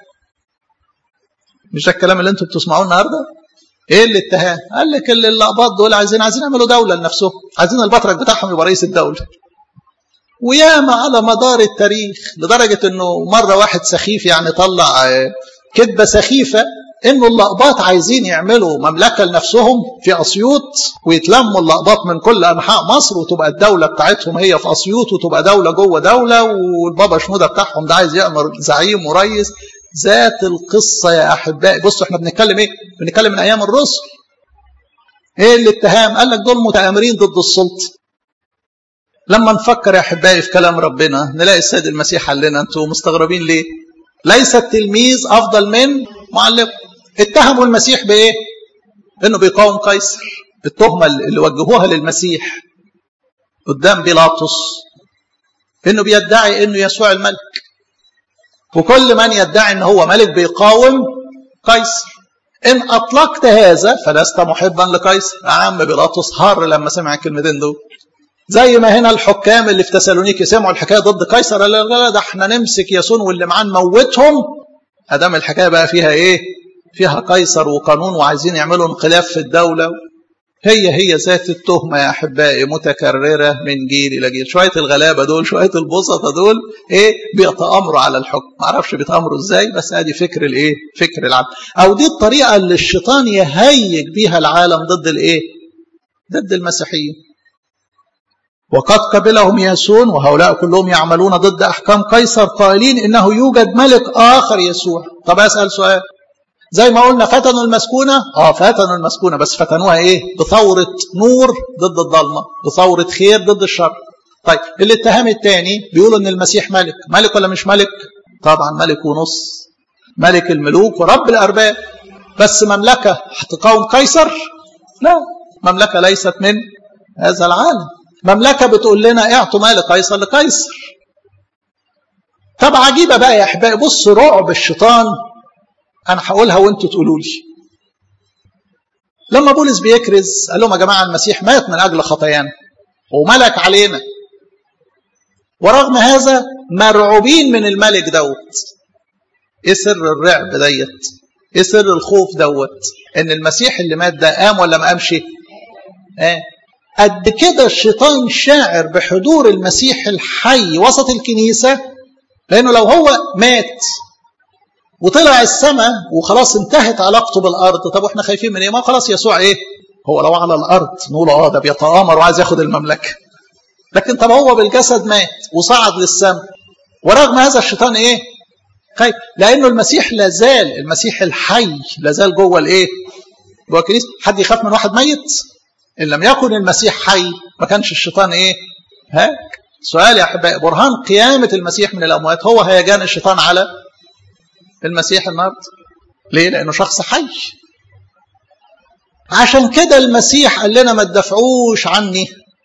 A: مش ده الكلام اللي انتم بتسمعوه النهارده؟ ايه الاتهام؟ قال لك اللقباط دول عايزين يعملوا دولة لنفسهم، عايزين البطرك بتاعهم يبقى رئيس الدولة. وياما على مدار التاريخ، لدرجة انه مرة واحد سخيف يعني طلع كذبة سخيفة انه اللقباط عايزين يعملوا مملكة لنفسهم في أسيوط، ويتلموا اللقباط من كل أنحاء مصر، وتبقى الدولة بتاعتهم هي في أسيوط، وتبقى دولة جوه دولة، والبابا شنودة بتاعهم ده عايز يأمر زعيم ورئيس. ذات القصة يا أحبائي. بصوا احنا بنتكلم ايه؟ بنتكلم من أيام الرسل. ايه الاتهام؟ قال لك دول متآمرين ضد السلطة. لما نفكر يا أحبائي في كلام ربنا نلاقي السيد المسيح قال لنا انتوا مستغربين ليه؟ ليس التلميذ أفضل من معلم. اتهموا المسيح بإيه؟ إنه بيقاوم قيصر. التهمة اللي وجهوها للمسيح قدام بيلاطس إنه بيدعي إنه يسوع الملك، وكل من يدعي إنه هو ملك بيقاوم قيصر. إن أطلقت هذا فلست محبا لقيصر. يا عم بيلاطس هار لما سمع الكلمتين دول. زي ما هنا الحكام اللي في تسالونيكي سمعوا الحكاية ضد قيصر، لا ده احنا نمسك ياسون واللي معاه نموتهم. أدام الحكاية بقى فيها إيه؟ فيها قيصر وقانون وعايزين يعملوا انقلاب في الدولة. هي ذات التهمة يا أحبائي متكررة من جيل إلى جيل. شوية الغلابة دول، شوية البسطة دول إيه؟ بيتآمروا على الحكم. معرفش بيتآمروا إزاي، بس ادي فكر الإيه؟ فكر العالم. أو دي الطريقة اللي الشيطان يهيج بيها العالم ضد الإيه؟ ضد المسيحيين. وقد قبلهم ياسون وهؤلاء كلهم يعملون ضد أحكام قيصر قائلين إنه يوجد ملك آخر يسوع. طب أسأل سؤال، زي ما قلنا فتنوا المسكونة، فتنوا المسكونة، بس فتنوها إيه؟ بثورة نور ضد الظلمة، بثورة خير ضد الشر. طيب الاتهام الثاني بيقولوا إن المسيح ملك، ملك ولا مش ملك؟ طبعا ملك ونص، ملك الملوك ورب الأرباب. بس مملكة هتقاوم قيصر؟ لا، مملكة ليست من هذا العالم، مملكة بتقول لنا اعطوا مال قيصر لقيصر. طب عجيبة بقى يا أحبائي، بص رعب الشيطان، أنا هقولها وأنتوا تقولوا لي. لما بولس بيكرز قال لهم يا جماعة المسيح مات من أجل خطايانا وملك علينا، ورغم هذا مرعوبين من الملك دوت. إيه سر الرعب ديت؟ إيه سر الخوف دوت؟ إن المسيح اللي مات ده قام ولا ما قامش؟ قد كده الشيطان شاعر بحضور المسيح الحي وسط الكنيسة، لأنه لو هو مات وطلع السماء وخلاص انتهت علاقته بالأرض، طب واحنا خايفين من ايه؟ ما خلاص يسوع ايه؟ هو لو على الأرض نقول ده بيتآمر وعايز ياخد المملكة. لكن طب هو بالجسد مات وصعد للسماء، ورغم هذا الشيطان ايه؟ خايف، لأنه المسيح لازال، المسيح الحي لازال جوه الايه؟ جوه الكنيسة. حد يخاف من واحد ميت؟ إن لم يكن المسيح حي ما كانش الشيطان ايه؟ سؤال يا أحبائي، برهان قيامة المسيح من الأموات هو هيجان الشيطان على المسيح النهارده. ليه؟ لأنه شخص حي. عشان كده المسيح قال لنا ما تدافعوش عني،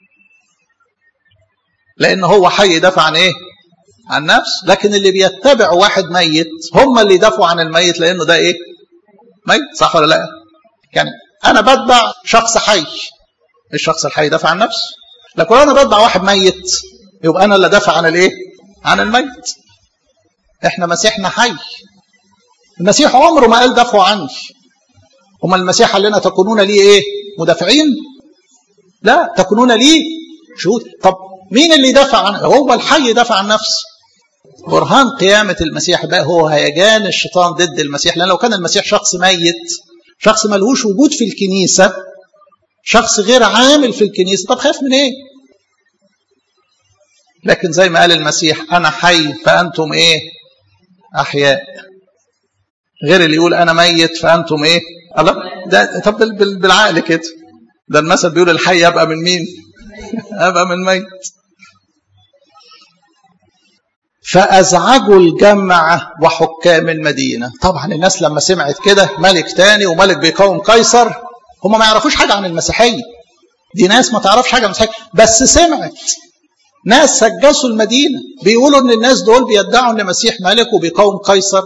A: لأن هو حي يدافع عن ايه؟ عن نفس. لكن اللي بيتبع واحد ميت هم اللي يدافعوا عن الميت، لأنه ده ايه؟ ميت، صح ولا لا؟ يعني أنا بتبع شخص حي، الشخص الحي يدافع عن نفسه. لكن أنا بتبع واحد ميت يبقى أنا اللي دافع عن الايه؟ عن الميت. احنا مسيحنا حي. المسيح عمره ما قال دافعوا عني. هما المسيح قال لنا تكونون لي ايه؟ مدافعين؟ لا، تكونون لي شهود. طب مين اللي يدافع عنه؟ هو الحي يدافع عن نفسه. برهان قيامة المسيح بقى هو هيجان الشيطان ضد المسيح، لأن لو كان المسيح شخص ميت، شخص ملهوش وجود في الكنيسة، شخص غير عامل في الكنيسة، طب خايف من ايه؟ لكن زي ما قال المسيح أنا حي فأنتم ايه؟ أحياء. غير اللي يقول أنا ميت فأنتم إيه؟ الله، ده طب بالعقل كده، ده المثل بيقول الحي أبقى من مين؟ أبقى من ميت. فأزعجوا الجمع وحكام المدينة. طبعا الناس لما سمعت كده ملك تاني وملك بيقاوم قيصر، هم ما يعرفوش حاجة عن المسيحية، دي ناس ما تعرفش حاجة عن المسيحية، بس سمعت ناس سجسوا المدينة بيقولوا ان الناس دول بيدعوا ان المسيح ملك وبيقاوم قيصر،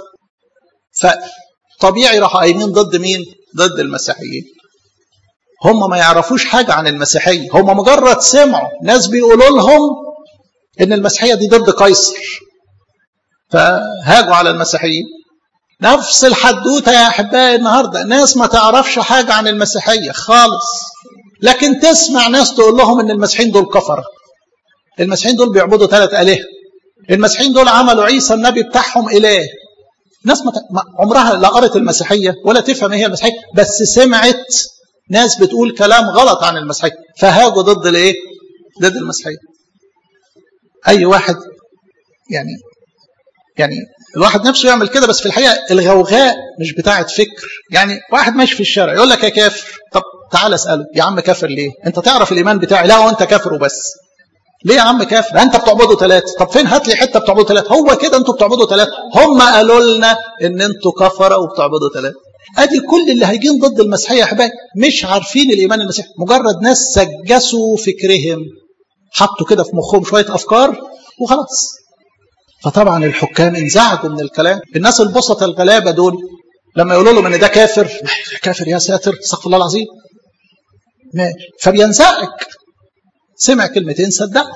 A: فطبيعي راحوا قايمين ضد مين؟ ضد المسيحيين. هم ما يعرفوش حاجة عن المسيحية، هم مجرد سمعوا ناس بيقولوا لهم ان المسيحية دي ضد قيصر، فهاجوا على المسيحيين. نفس الحدوتة يا أحبائي النهاردة، ناس ما تعرفش حاجة عن المسيحية خالص، لكن تسمع ناس تقول لهم ان المسيحيين دول كفرة، المسيحيين دول بيعبدوا 3 آلهة، المسيحيين دول عملوا عيسى النبي بتاعهم إله. ناس عمرها لا قرأت المسيحية ولا تفهم ايه هي المسيحية، بس سمعت ناس بتقول كلام غلط عن المسيحية فهاجوا ضد الايه؟ ضد المسيحية. اي واحد يعني الواحد نفسه يعمل كده، بس في الحقيقة الغوغاء مش بتاعة فكر. يعني واحد ماشي في الشارع يقول لك يا كافر، طب تعال اسأله يا عم كافر ليه؟ انت تعرف الايمان بتاعي؟ لا وانت كافر وبس. ليه يا عم كافر؟ انت بتعبدوا 3. طب فين؟ هات لي حته بتعبدوا 3. هو كده انتوا بتعبدوا 3. هم قالوا لنا ان انتوا كفره وبتعبدوا 3. ادي كل اللي هيجين ضد المسيحيه يا احبائي، مش عارفين الايمان المسيحي، مجرد ناس سجسوا فكرهم، حطوا كده في مخهم شويه افكار وخلاص. فطبعا الحكام انزعجوا من الكلام. الناس البسطه الغلابه دول لما يقولوا لهم ان ده كافر، كافر يا ساتر استغفر الله العظيم، فبينزعج. سمع كلمتين صدقوا،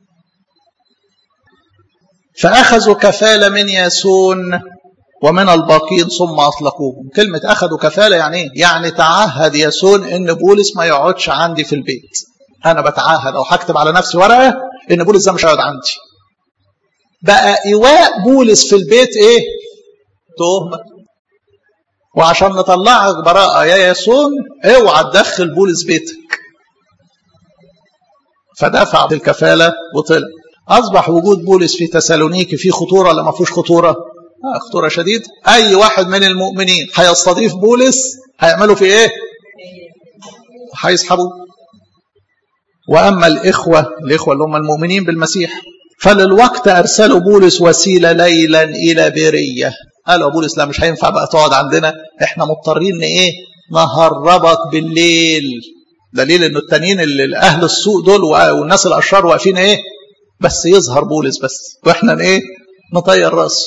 A: فأخذوا كفالة من ياسون ومن الباقين ثم أطلقوهم. كلمة أخذوا كفالة يعني إيه؟ يعني تعهد ياسون إن بولس ما يقعدش عندي في البيت. أنا بتعهد أو هكتب على نفسي ورقة إن بولس ده مش هيقعد عندي. بقى إيواء بولس في البيت إيه؟ تهمة. وعشان نطلعك براءة يا ياسون اوعى تدخل بولس بيتك. فدفع الكفالة وطلع. أصبح وجود بولس في تسالونيكي فيه خطورة ولا ما فيهوش خطورة؟ خطورة شديدة. أي واحد من المؤمنين هيستضيف بولس هيعملوا في إيه؟ هيسحبوه. وأما الإخوة اللي هم المؤمنين بالمسيح فللوقت أرسلوا بولس وسيلة ليلا إلى بيرية. قالوا بولس لا مش هينفع بقى تقعد عندنا، احنا مضطرين إيه؟ نهربك بالليل. دليل إنه التانيين اللي أهل السوق دول والناس الأشرار واقفين إيه؟ بس يظهر بولس بس وإحنا إيه؟ نطير رأسه.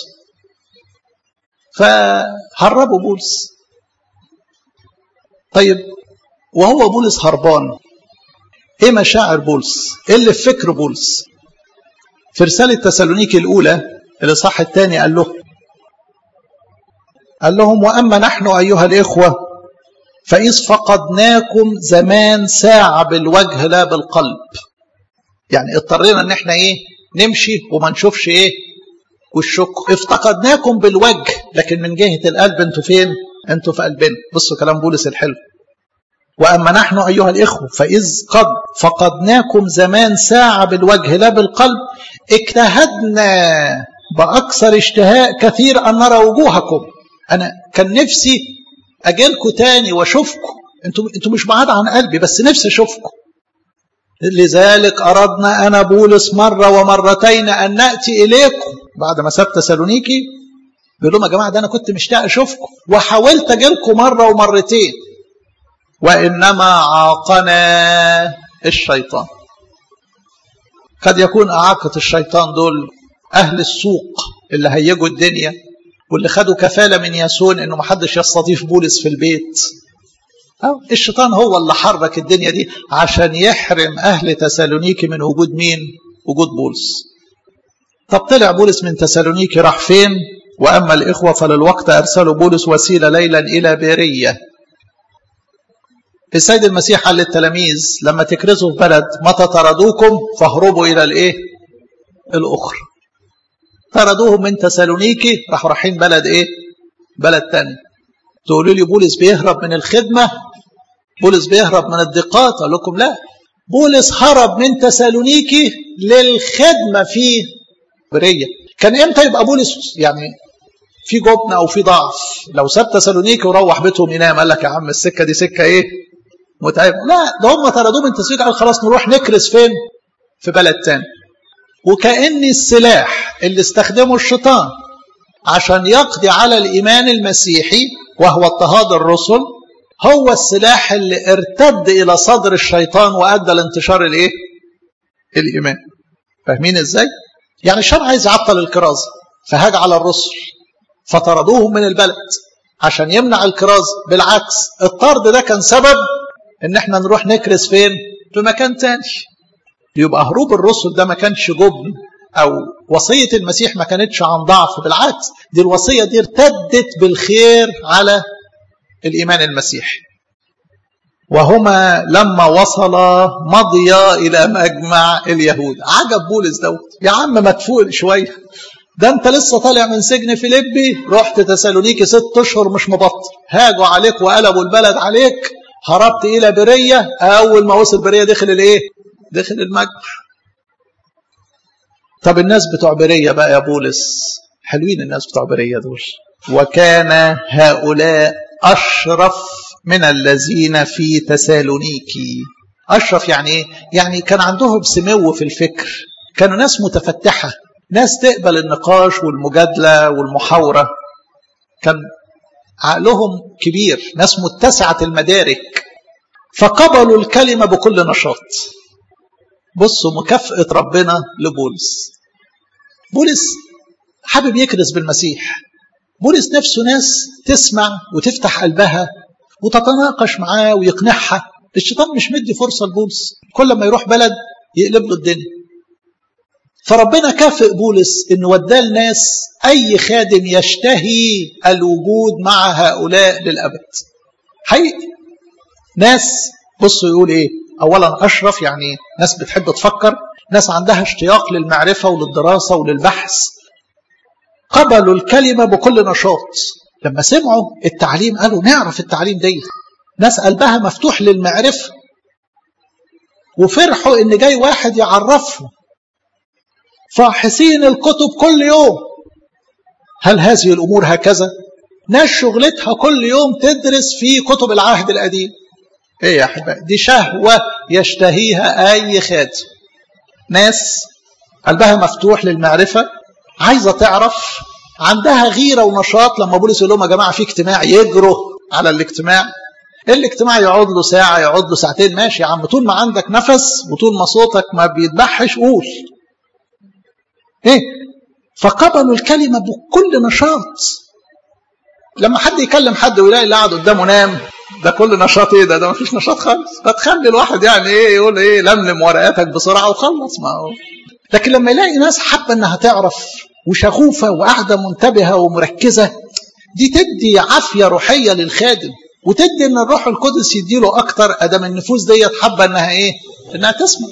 A: فهربوا بولس. طيب وهو بولس هربان ايه مشاعر بولس؟ ايه اللي في فكر بولس؟ في رسالة تسالونيكي الأولى الإصحاح الثاني قال لهم وأما نحن أيها الإخوة فإذ فقدناكم زمان ساعة بالوجه لا بالقلب. يعني اضطرينا ان احنا ايه؟ نمشي وما نشوفش ايه؟ وشكم. افتقدناكم بالوجه لكن من جهة القلب انتوا فين؟ انتوا في قلبنا. بصوا كلام بولس الحلو. وأما نحن أيها الإخوة فإذ قد فقدناكم زمان ساعة بالوجه لا بالقلب اجتهدنا بأكثر اشتهاء كثير أن نرى وجوهكم. أنا كان نفسي أجيلكم تاني وأشوفكم، أنتوا مش بعاد عن قلبي بس نفسي أشوفكم. لذلك أردنا أنا بولس مرة ومرتين أن نأتي إليكم. بعد ما ساب تسالونيكي بيقول لهم يا جماعة ده أنا كنت مشتاق أشوفكم وحاولت أجيلكم مرة ومرتين وإنما عاقنا الشيطان. قد يكون أعاقة الشيطان دول أهل السوق اللي هيجوا الدنيا واللي خدوا كفالة من ياسون إنه محدش يستضيف بولس في البيت. الشيطان هو اللي حرك الدنيا دي عشان يحرم أهل تسالونيكي من وجود مين؟ وجود بولس. طب طلع بولس من تسالونيكي راح فين؟ وأما الإخوة فللوقت أرسلوا بولس وسيلة ليلا إلى بيرية. السيد المسيح قال للتلاميذ لما تكرزوا في بلد متى طردوكم فاهربوا إلى الإيه؟ الأخرى. طردوهم من تسالونيكي راحوا رايحين بلد إيه؟ بلد تاني. تقولوا لي بولس بيهرب من الخدمة، بولس بيهرب من الضيقات. أقول لكم لا، بولس هرب من تسالونيكي للخدمة في بيرية. كان إمتى يبقى بولس يعني في جبن أو في ضعف؟ لو ساب تسالونيكي وروح بيتهم ينام قال لك يا عم السكة دي سكة إيه؟ متعب. لا، ده هم طردوه من تسالونيكي قال خلاص نروح نكرز فين؟ في بلد تاني. وكأن السلاح اللي استخدمه الشيطان عشان يقضي على الإيمان المسيحي وهو اضطهاد الرسل هو السلاح اللي ارتد إلى صدر الشيطان وأدى لانتشار الإيه؟ الإيمان. فاهمين إزاي؟ يعني الشيطان عايز يعطل الكرازة فهاج على الرسل فطردوهم من البلد عشان يمنع الكرازة. بالعكس الطرد ده كان سبب ان احنا نروح نكرز فين؟ في مكان تاني. يبقى هروب الرسل ده ما كانش جبن او وصية المسيح ما كانتش عن ضعف، بالعكس دي الوصية دي ارتدت بالخير على الإيمان المسيحي. وهما لما وصلا مضيا إلى مجمع اليهود. عجب بولس دوت، يا عم ما تفوق شوية، ده انت لسه طالع من سجن فيليبي رحت تسالونيكي 6 أشهر مش مبطل، هاجوا عليك وقلبوا البلد عليك، هربت إلى بيرية. أول ما وصل بيرية دخل الإيه؟ دخل المجمع. طب الناس بتوع بيرية بقى يا بولس حلوين الناس بتوع بيرية دول. وكان هؤلاء أشرف من الذين في تسالونيكي. أشرف يعني إيه؟ يعني كان عندهم سمو في الفكر، كانوا ناس متفتحة، ناس تقبل النقاش والمجادلة والمحاورة، كان عقلهم كبير، ناس متسعة المدارك، فقبلوا الكلمة بكل نشاط. بصوا مكافأة ربنا لبولس. بولس حابب يكرز بالمسيح، بولس نفسه ناس تسمع وتفتح قلبها وتتناقش معاه ويقنعها. الشيطان مش مدي فرصة لبولس، كل ما يروح بلد يقلب له الدنيا. فربنا كافئ بولس انه وداه الناس اي خادم يشتهي الوجود مع هؤلاء للابد. حقيقي ناس بصوا يقول ايه؟ اولا اشرف يعني ناس بتحب تفكر، ناس عندها اشتياق للمعرفة وللدراسة وللبحث. قبلوا الكلمة بكل نشاط، لما سمعوا التعليم قالوا نعرف التعليم دي. ناس قلبها مفتوح للمعرفة. وفرحوا ان جاي واحد يعرفهم. فاحصين الكتب كل يوم، هل هذه الامور هكذا؟ ناس شغلتها كل يوم تدرس في كتب العهد القديم. ايه يا احبائي، دي شهوه يشتهيها اي خادم. ناس قلبها مفتوح للمعرفه، عايزه تعرف، عندها غيره ونشاط. لما بولس يقول لهم يا جماعه في اجتماع، يجروا على الاجتماع. الاجتماع يقعد له ساعه، يقعد له ساعتين، ماشي يا عم، طول ما عندك نفس وطول ما صوتك ما بيتبحش قول. ايه، فقبلوا الكلمه بكل نشاط. لما حد يكلم حد ويلاقي اللي قاعد قدامه نام، ده كل نشاط ايه؟ ده مفيش نشاط خالص. فتخلي الواحد يعني ايه، يقول ايه، لملم ورقاتك بسرعه وخلص. ما هو لكن لما يلاقي ناس حابه انها تعرف وشغوفه وقاعده منتبهه ومركزه، دي تدي عافيه روحيه للخادم، وتدي ان الروح القدس يديله اكتر ادم النفوس ديت حابه انها ايه، انها تسمع.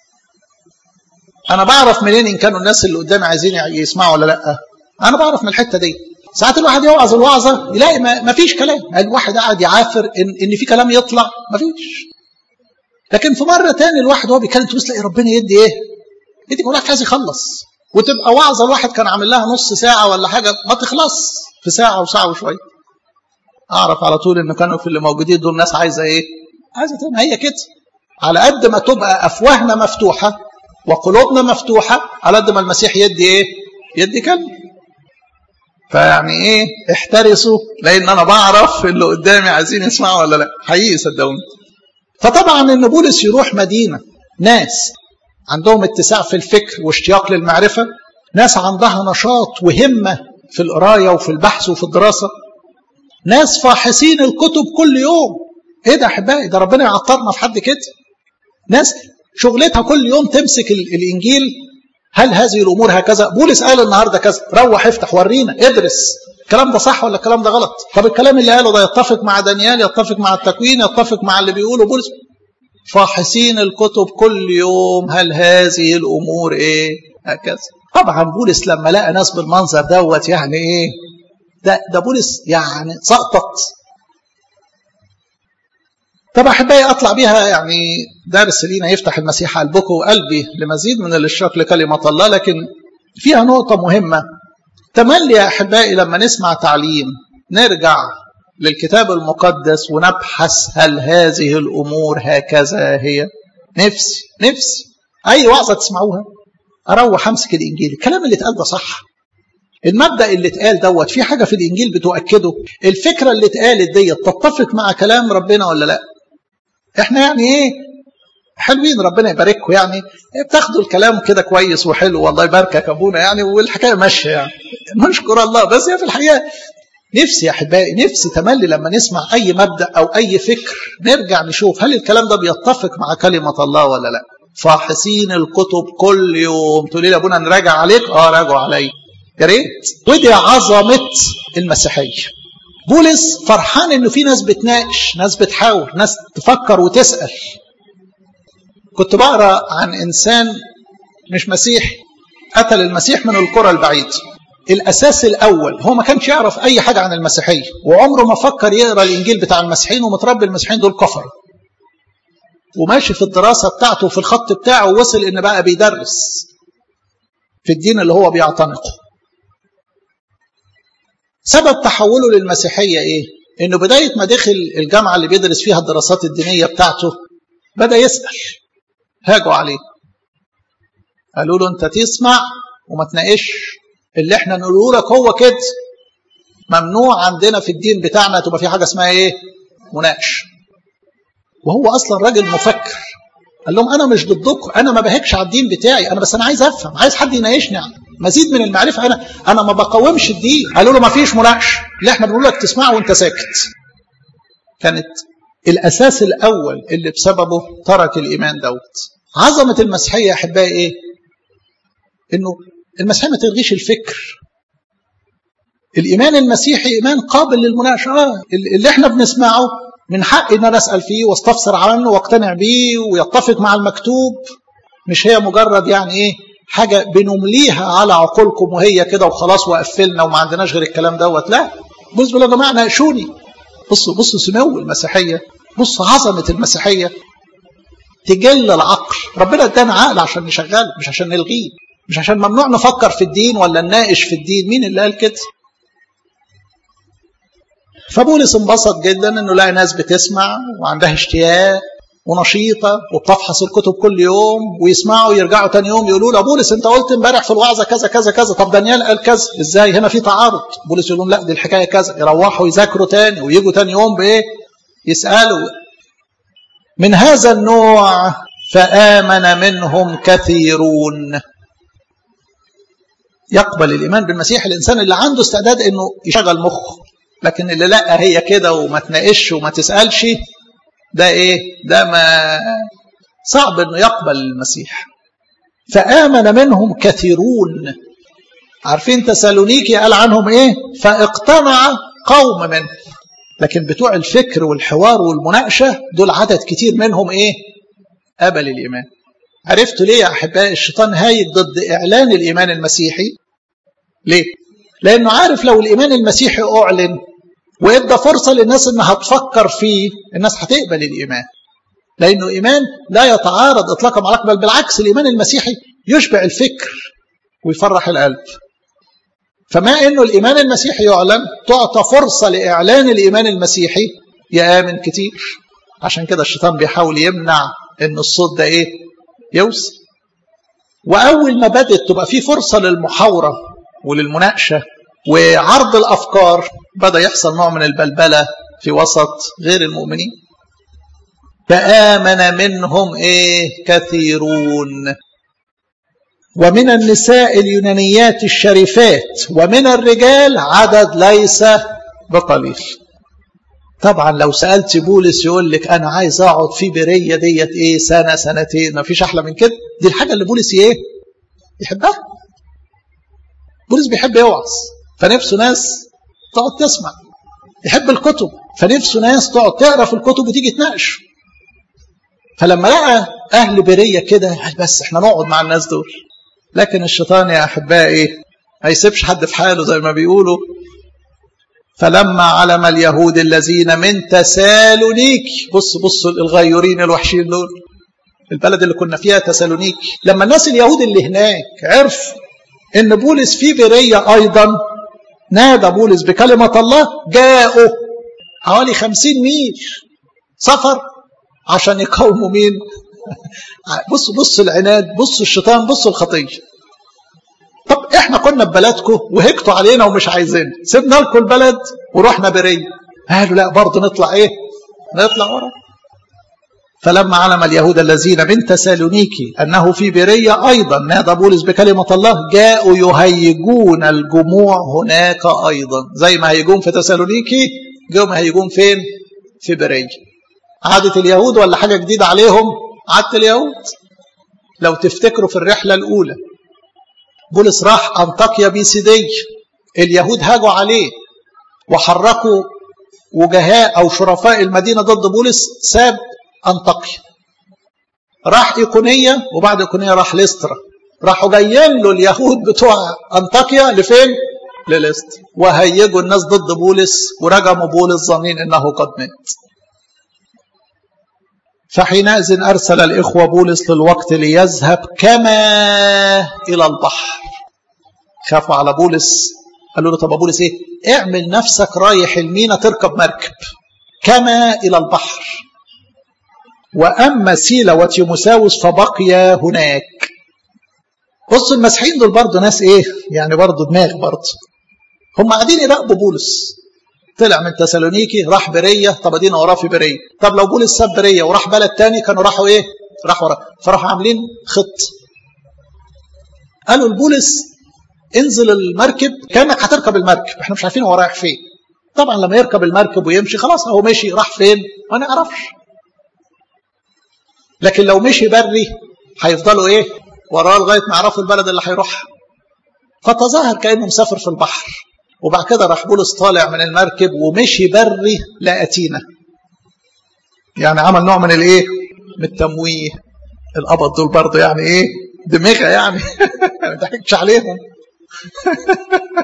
A: انا بعرف منين ان كانوا الناس اللي قدامي عايزين يسمعوا ولا لا؟ انا بعرف من الحته دي. ساعات الواحد يوعظ الوعظه يلاقي ما فيش كلام، الواحد قاعد يعافر ان في كلام يطلع، ما فيش. لكن في مره تاني الواحد وهو بيتكلم تبص تلاقي ربنا يدي ايه؟ يدي كل واحد عايز يخلص، وتبقى وعظه الواحد كان عامل لها نص ساعه ولا حاجه ما تخلص في ساعه وساعه وشويه. اعرف على طول ان كانوا في اللي موجودين دول ناس عايزه ايه؟ عايزه تاني. هي كده، على قد ما تبقى افواهنا مفتوحه وقلوبنا مفتوحه، على قد ما المسيح يدي ايه؟ يدي كلمه. فيعني ايه، احترسوا، لان انا بعرف اللي قدامي عايزين يسمعوا ولا لا، حقيقي صدقوني. فطبعا ان بولس يروح مدينه ناس عندهم اتساع في الفكر واشتياق للمعرفه، ناس عندها نشاط وهمه في القرايه وفي البحث وفي الدراسه، ناس فاحصين الكتب كل يوم. ايه ده احبائي، ده ربنا يعطرنا في حد كده. ناس شغلتها كل يوم تمسك الانجيل، هل هذه الامور هكذا؟ بولس قال النهارده كذا، روح افتح ورينا، ادرس الكلام ده صح ولا الكلام ده غلط. طب الكلام اللي قاله ده يتفق مع دانيال، يتفق مع التكوين، يتفق مع اللي بيقوله بولس. فاحصين الكتب كل يوم، هل هذه الامور ايه هكذا. طبعا بولس لما لقى ناس بالمنظر دوت يعني ايه، ده بولس يعني سقطت. طب احبائي اطلع بيها يعني درس لينا يفتح المسيح قلبكم وقلبي لمزيد من الاشراق لكلمه الله، لكن فيها نقطه مهمه. تملي يا احبائي لما نسمع تعليم نرجع للكتاب المقدس ونبحث هل هذه الامور هكذا هي. نفسي اي وعظه تسمعوها اروح امسك الانجيل، الكلام اللي اتقال ده صح، المبدأ اللي اتقال دوت في حاجه في الانجيل بتؤكده، الفكره اللي اتقالت ديت تتفق مع كلام ربنا ولا لا. احنا يعني ايه حلوين، ربنا يبارككم، يعني بتاخدوا الكلام كده كويس وحلو، والله يباركك يا ابونا يعني، والحكايه ماشيه يعني، نشكر الله. بس هي في الحقيقه نفسي يا احبائي، نفسي تملي لما نسمع اي مبدأ او اي فكر نرجع نشوف هل الكلام ده بيتفق مع كلمه الله ولا لا. فاحصين الكتب كل يوم. تقول لي يا ابونا نراجع عليك؟ راجعوا علي يا ريت. ودي عظمه المسيحيه. بولس فرحان انه في ناس بتناقش، ناس بتحاول، ناس تفكر وتسأل. كنت بقرا عن انسان مش مسيحي قتل المسيح من القرى البعيد. الاساس الاول هو ما كانش يعرف اي حاجه عن المسيحيه، وعمره ما فكر يقرا الانجيل بتاع المسيحيين، ومتربي المسيحيين دول كفر، وماشي في الدراسه بتاعته وفي الخط بتاعه، ووصل ان بقى بيدرس في الدين اللي هو بيعتنقه. سبب تحوله للمسيحيه ايه؟ انه بدايه ما دخل الجامعه اللي بيدرس فيها الدراسات الدينيه بتاعته بدا يسال. هاجوا عليه قالوا له انت تسمع وما تناقش، اللي احنا نقوله لك هو كده، ممنوع عندنا في الدين بتاعنا تبقى في حاجه اسمها ايه؟ مناقش. وهو اصلا راجل مفكر. قال لهم انا مش ضدكم، انا ما بهكش على الدين بتاعي، انا بس انا عايز افهم، عايز حد يناقشني يعني مزيد من المعرفه، انا ما بقاومش الدين. قالوا له ما فيش مناقشه، اللي احنا بنقول لك تسمعه وانت ساكت. كانت الاساس الاول اللي بسببه ترك الايمان دوت. عظمه المسيحيه يا احبائي ايه؟ انه المسيحيه ما تلغيش الفكر. الايمان المسيحي ايمان قابل للمناقشه. اللي احنا بنسمعه من حق ان انا اسال فيه واستفسر عنه واقتنع بيه ويتفق مع المكتوب، مش هي مجرد يعني ايه حاجه بنمليها على عقولكم وهي كده وخلاص وقفلنا وما عندناش غير الكلام دوت. لا، بصوا يا جماعه ناقشوني. بصوا سمو المسيحيه، بصوا عظمه المسيحيه. تجل العقل. ربنا ادانا عقل عشان نشغله مش عشان نلغيه، مش عشان ممنوع نفكر في الدين ولا نناقش في الدين. مين اللي قال كده؟ فبولس انبسط جدا انه لقى ناس بتسمع وعندها اشتياق ونشيطه وبتفحص الكتب كل يوم، ويسمعوا يرجعوا تاني يوم يقولوا له بولس انت قلت امبارح في الوعظه كذا كذا كذا، طب دانيال قال كذا، ازاي هنا في تعارض؟ بولس يقول لهم لا دي الحكايه كذا، يروحوا يذاكروا تاني ويجوا تاني يوم بايه؟ يسالوا. من هذا النوع فآمن منهم كثيرون. يقبل الإيمان بالمسيح الإنسان اللي عنده استعداد إنه يشغل مخه، لكن اللي لا هي كده وما تناقش وما تسألش ده إيه؟ ده ما صعب إنه يقبل المسيح. فآمن منهم كثيرون. عارفين تسالونيكي قال عنهم إيه؟ فاقتنع قوم منهم. لكن بتوع الفكر والحوار والمناقشة دول عدد كتير منهم إيه؟ قبل الإيمان. عرفتوا ليه يا أحبائي الشيطان هايج ضد إعلان الإيمان المسيحي؟ ليه؟ لأنه عارف لو الإيمان المسيحي أعلن وإدى فرصة للناس إنها تفكر فيه، الناس هتقبل الإيمان. لأنه إيمان لا يتعارض إطلاقا مع العقل، بل بالعكس الإيمان المسيحي يشبع الفكر ويفرح القلب. فما إنه الإيمان المسيحي يعلن تعطى فرصة لإعلان الإيمان المسيحي يآمن كتير. عشان كده الشيطان بيحاول يمنع إن الصوت ده إيه؟ يوصل. وأول ما بدأت تبقى فيه فرصة للمحاورة وللمناقشة وعرض الأفكار، بدأ يحصل نوع من البلبلة في وسط غير المؤمنين. فآمن منهم إيه؟ كثيرون. ومن النساء اليونانيات الشريفات ومن الرجال عدد ليس بقليل. طبعا لو سألت بولس يقول لك أنا عايز أقعد في برية ديت إيه سنة سنتين، ما فيش أحلى من كده. دي الحاجة اللي بولس إيه؟ يحبها. بولس بيحب يوعظ فنفسه ناس تقعد تسمع، يحب الكتب فنفسه ناس تقعد تقرأ في الكتب وتيجي تناقش. فلما لقى أهل برية كده قال بس إحنا نقعد مع الناس دول. لكن الشيطان يا أحبائي ما يسيبش حد في حاله زي ما بيقولوا. فلما علم اليهود الذين من تسالونيكي، بصوا الغيورين الوحشين دول، البلد اللي كنا فيها تسالونيكي، لما الناس اليهود اللي هناك عرف ان بولس في برية ايضا، نادى بولس بكلمة الله، جاءوا حوالي 50 ميل سفر عشان يقاوموا مين؟ بصوا العناد، بصوا الشيطان، بصوا الخطية. طب احنا كنا ببلدكم وهكتوا علينا ومش عايزين، سيبنا لكم البلد ورحنا برية. قالوا لا برضه نطلع ايه؟ نطلع ورا. فلما علم اليهود الذين من تسالونيكي انه في برية ايضا، نادى بولس بكلمة الله، جاءوا يهيجون الجموع هناك ايضا. زي ما هيجون في تسالونيكي جاءوا هيجون فين؟ في برية. عادة اليهود ولا حاجة جديدة عليهم؟ عادة اليهود. لو تفتكروا في الرحلة الأولى بولس راح أنطاكيا بيسيدية، اليهود هاجوا عليه وحركوا وجهاء أو شرفاء المدينة ضد بولس، ساب أنطاكيا راح إيقونية، وبعد إيقونية راح ليسترا. راحوا جايين له اليهود بتوع أنطاكيا لفين؟ لليسترا، وهيجوا الناس ضد بولس ورجموا بولس ظنين إنه قد مات. فحينئذ أرسل الإخوة بولس للوقت ليذهب كما إلى البحر. خافوا على بولس، قالوا له طب بولس إيه؟ اعمل نفسك رايح المينا تركب مركب كما إلى البحر. وأما سيلا وتيموساوس فبقيا هناك. بصوا المسيحيين دول برضه ناس إيه؟ يعني برضه دماغ برضه. هم قاعدين يراقبوا بولس. طلع من تسالونيكي راح برية، طب ادينا وراه في برية. طب لو بولس ساب برية وراح بلد تاني كانوا راحوا ايه؟ راحوا وراه. فراحوا عاملين خط. قالوا لبولس انزل المركب كانك هتركب المركب، احنا مش عارفين هو رايح فين. طبعا لما يركب المركب ويمشي خلاص هو مشي، راح فين ما نعرفش. لكن لو مشي بري هيفضلوا ايه؟ وراه لغايه ما يعرفوا البلد اللي هيروحها. فتظاهر كانه مسافر في البحر. وبعد كده راح بولس طالع من المركب ومشي بري لأتينا. يعني عمل نوع من الايه؟ من التمويه. القبض دول برضه يعني ايه؟ دماغه يعني ما ضحكتش عليهم.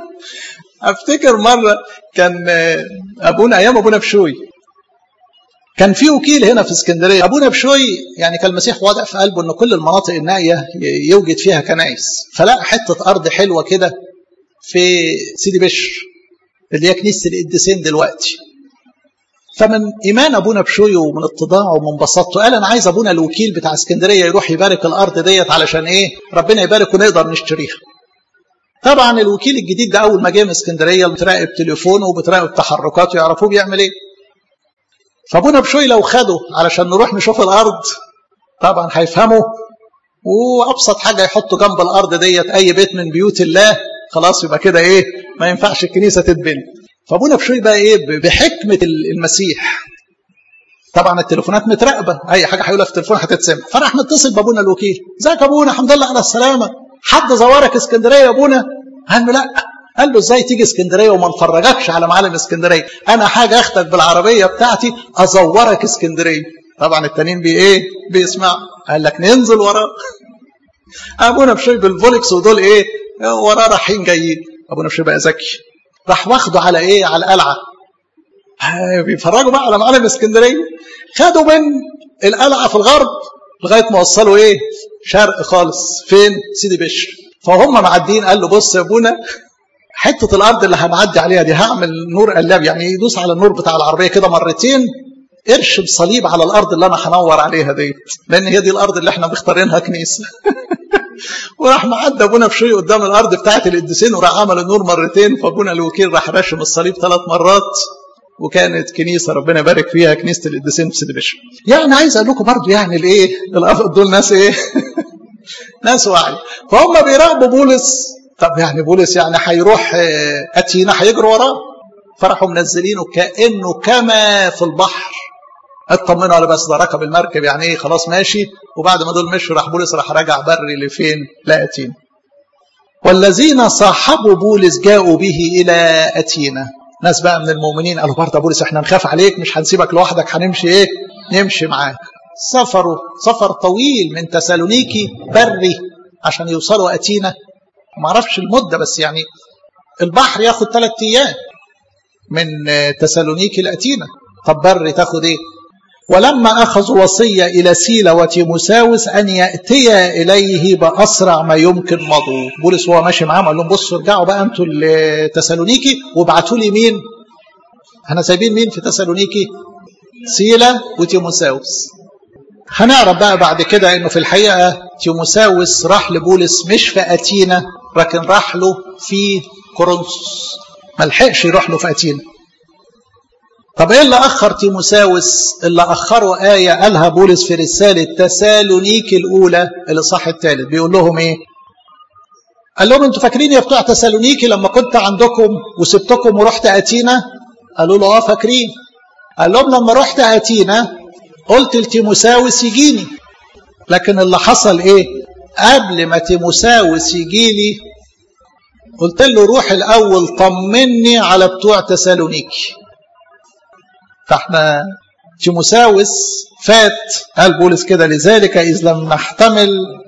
A: افتكر مره كان ابونا ايام ابونا بشوي كان في وكيل هنا في اسكندريه ابونا بشوي، يعني كان المسيح واضع في قلبه ان كل المناطق النائيه يوجد فيها كنائس، فلقى حته ارض حلوه كده في سيدي بشر اللي هي كنيسه القديسين دلوقتي. فمن ايمان ابونا بشوي ومن اتضاعه ومن بساطته قال انا عايز ابونا الوكيل بتاع اسكندريه يروح يبارك الارض ديت علشان ايه؟ ربنا يبارك ونقدر نشتريها. طبعا الوكيل الجديد ده اول ما جه من اسكندريه بتراقب تليفونه وبتراقب تحركاته يعرفوه بيعمل ايه. فابونا بشوي لو خده علشان نروح نشوف الارض طبعا هيفهموا، وابسط حاجه يحطوا جنب الارض ديت اي بيت من بيوت الله، خلاص يبقى كده ايه؟ ما ينفعش الكنيسه تتبني. فابونا بشوي بقى ايه؟ بحكمه المسيح، طبعا التليفونات متراقبه، اي حاجه هيقولها في التليفون هتتسمع، فراح متصل بابونا الوكيل، ازيك يا ابونا؟ الحمد لله على السلامه، حد زورك اسكندريه يا ابونا؟ قال له لا. قال له ازاي تيجي اسكندريه وما نفرجكش على معالم اسكندريه؟ انا حاجه اخدك بالعربيه بتاعتي ازورك اسكندريه. طبعا التانيين بيسمع. قال لك ننزل وراه. ابونا بشوي بالفولكس ودول ايه؟ وراه رايحين جايين. ابونا بشوي بقى ذكي، راح واخده على ايه؟ على القلعه. بيفرجوا بقى على معالم اسكندريه. خدوا من القلعه في الغرب لغايه ما وصلوا ايه؟ شرق خالص، فين؟ سيدي بشر. فهم معديين قال له بص يا ابونا، حته الارض اللي هنعدي عليها دي هعمل نور قلاب، يعني يدوس على النور بتاع العربيه كده مرتين، ارشم صليب على الارض اللي انا هنور عليها ديت، لان هي دي الارض اللي احنا مختارينها كنيسه. وراح معدى ابونا بشوي قدام الارض بتاعت القديسين وراح عمل النور مرتين، فابونا الوكيل راح رشم الصليب 3 مرات، وكانت كنيسه ربنا يبارك فيها كنيسه القديسين في سيدي بشر. يعني عايز اقول لكم برضه يعني الايه؟ الافضل دول ناس ايه؟ ناس واعي. فهم بيراقبوا بولس. طب يعني بولس يعني هيروح اتينا هيجروا وراه، فراحوا منزلينه كانه كما في البحر. اطمنوا على بس ده ركب المركب يعني ايه؟ خلاص ماشي. وبعد ما دول مشوا راح بولس راح راجع بري لفين؟ لاتينا. والذين صاحبوا بولس جاءوا به الى اتينا. ناس بقى من المؤمنين قالوا برضه بولس احنا نخاف عليك، مش هنسيبك لوحدك، هنمشي ايه؟ نمشي معاك. سفر طويل من تسالونيكي بري عشان يوصلوا اتينا. ما اعرفش المده بس يعني البحر ياخد 3 ايام من تسالونيكي لاتينا. طب بري تاخد ايه؟ ولما اخذوا وصيه الى سيلا وتيموساوس ان ياتيا اليه باسرع ما يمكن مضوا. بولس وهو ماشي معاهم قال لهم بصوا ارجعوا بقى انتوا لتسالونيكي وابعتوا لي مين؟ احنا سايبين مين في تسالونيكي؟ سيلا وتيموساوس. هنعرف بقى بعد كده انه في الحقيقه تيموساوس راح لبولس مش في اتينا، لكن راح له في كورنثوس، ما لحقش يروح له في اتينا. طب ايه اللي اخر تيموساوس؟ اللي اخره ايه قالها بولس في رساله تسالونيكي الاولى الاصحاح الثالث، بيقول لهم ايه؟ قال لهم انتوا فاكرين يا بتوع تسالونيكي لما كنت عندكم وسبتكم ورحت اتينا؟ قالوا له فاكرين. قال لهم لما رحت اتينا قلت لتيموساوس يجيني، لكن اللي حصل ايه؟ قبل ما تيموساوس يجيلي قلت له روح الاول طمني على بتوع تسالونيكي. فاحنا تيموساوس فات، قال بولس كده لذلك اذ لم نحتمل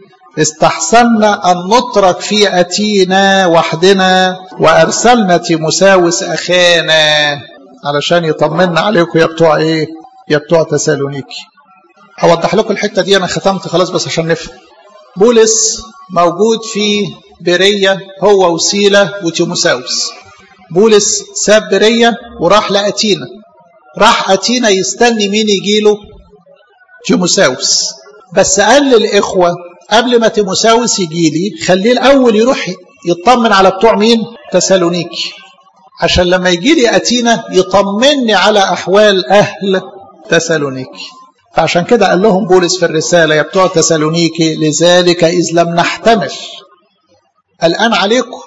A: استحسنا ان نترك في اتينا وحدنا وارسلنا تيموساوس اخانا علشان يطمنا عليكم يا بتوع ايه؟ يا بتوع تسالونيكي. اوضح لكم الحته دي، انا ختمت خلاص بس عشان نفهم. بولس موجود في بريه هو وسيله وتيموساوس. بولس ساب بريه وراح لاتينا. راح اتينا يستني مين يجيله؟ تيموساوس. بس قال للاخوه قبل ما تيموساوس يجيلي خليه الاول يروح يطمن على بتوع مين؟ تسالونيكي، عشان لما يجيلي اتينا يطمني على احوال اهل تسالونيكي. فعشان كده قال لهم بولس في الرسالة يا بتوع تسالونيكي لذلك إذ لم نحتمل. الآن عليكم،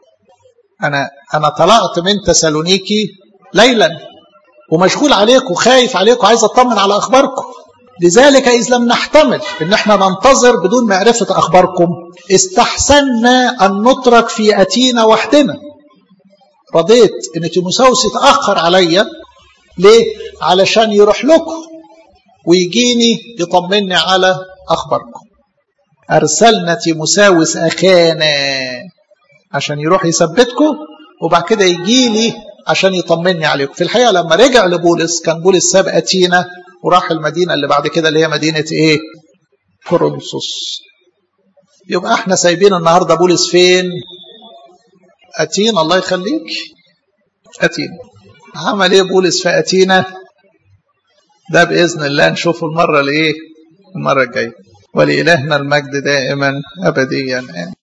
A: أنا طلعت من تسالونيكي ليلا ومشغول عليكم، خايف عليكم، عايز أطمن على أخباركم. لذلك إذ لم نحتمل إن احنا ننتظر بدون معرفة أخباركم استحسنا أن نترك في أتينا وحدنا. رضيت إن تيموساوس يتأخر عليا. ليه؟ علشان يروح لكم ويجيني يطمني على أخباركم. أرسلنا تيموساوس أخانا عشان يروح يثبتكم وبعد كده يجيلي عشان يطمني عليكم. في الحقيقة لما رجع لبولس كان بولس ساب أتينا وراح المدينة اللي بعد كده اللي هي مدينة ايه؟ كورنثوس. يبقى احنا سايبين النهاردة بولس فين؟ أتينا. الله يخليك، أتينا. عمل ايه بولس في أتينا؟ ده بإذن الله نشوفه المرة الجاية. ولإلهنا المجد دائما أبديا.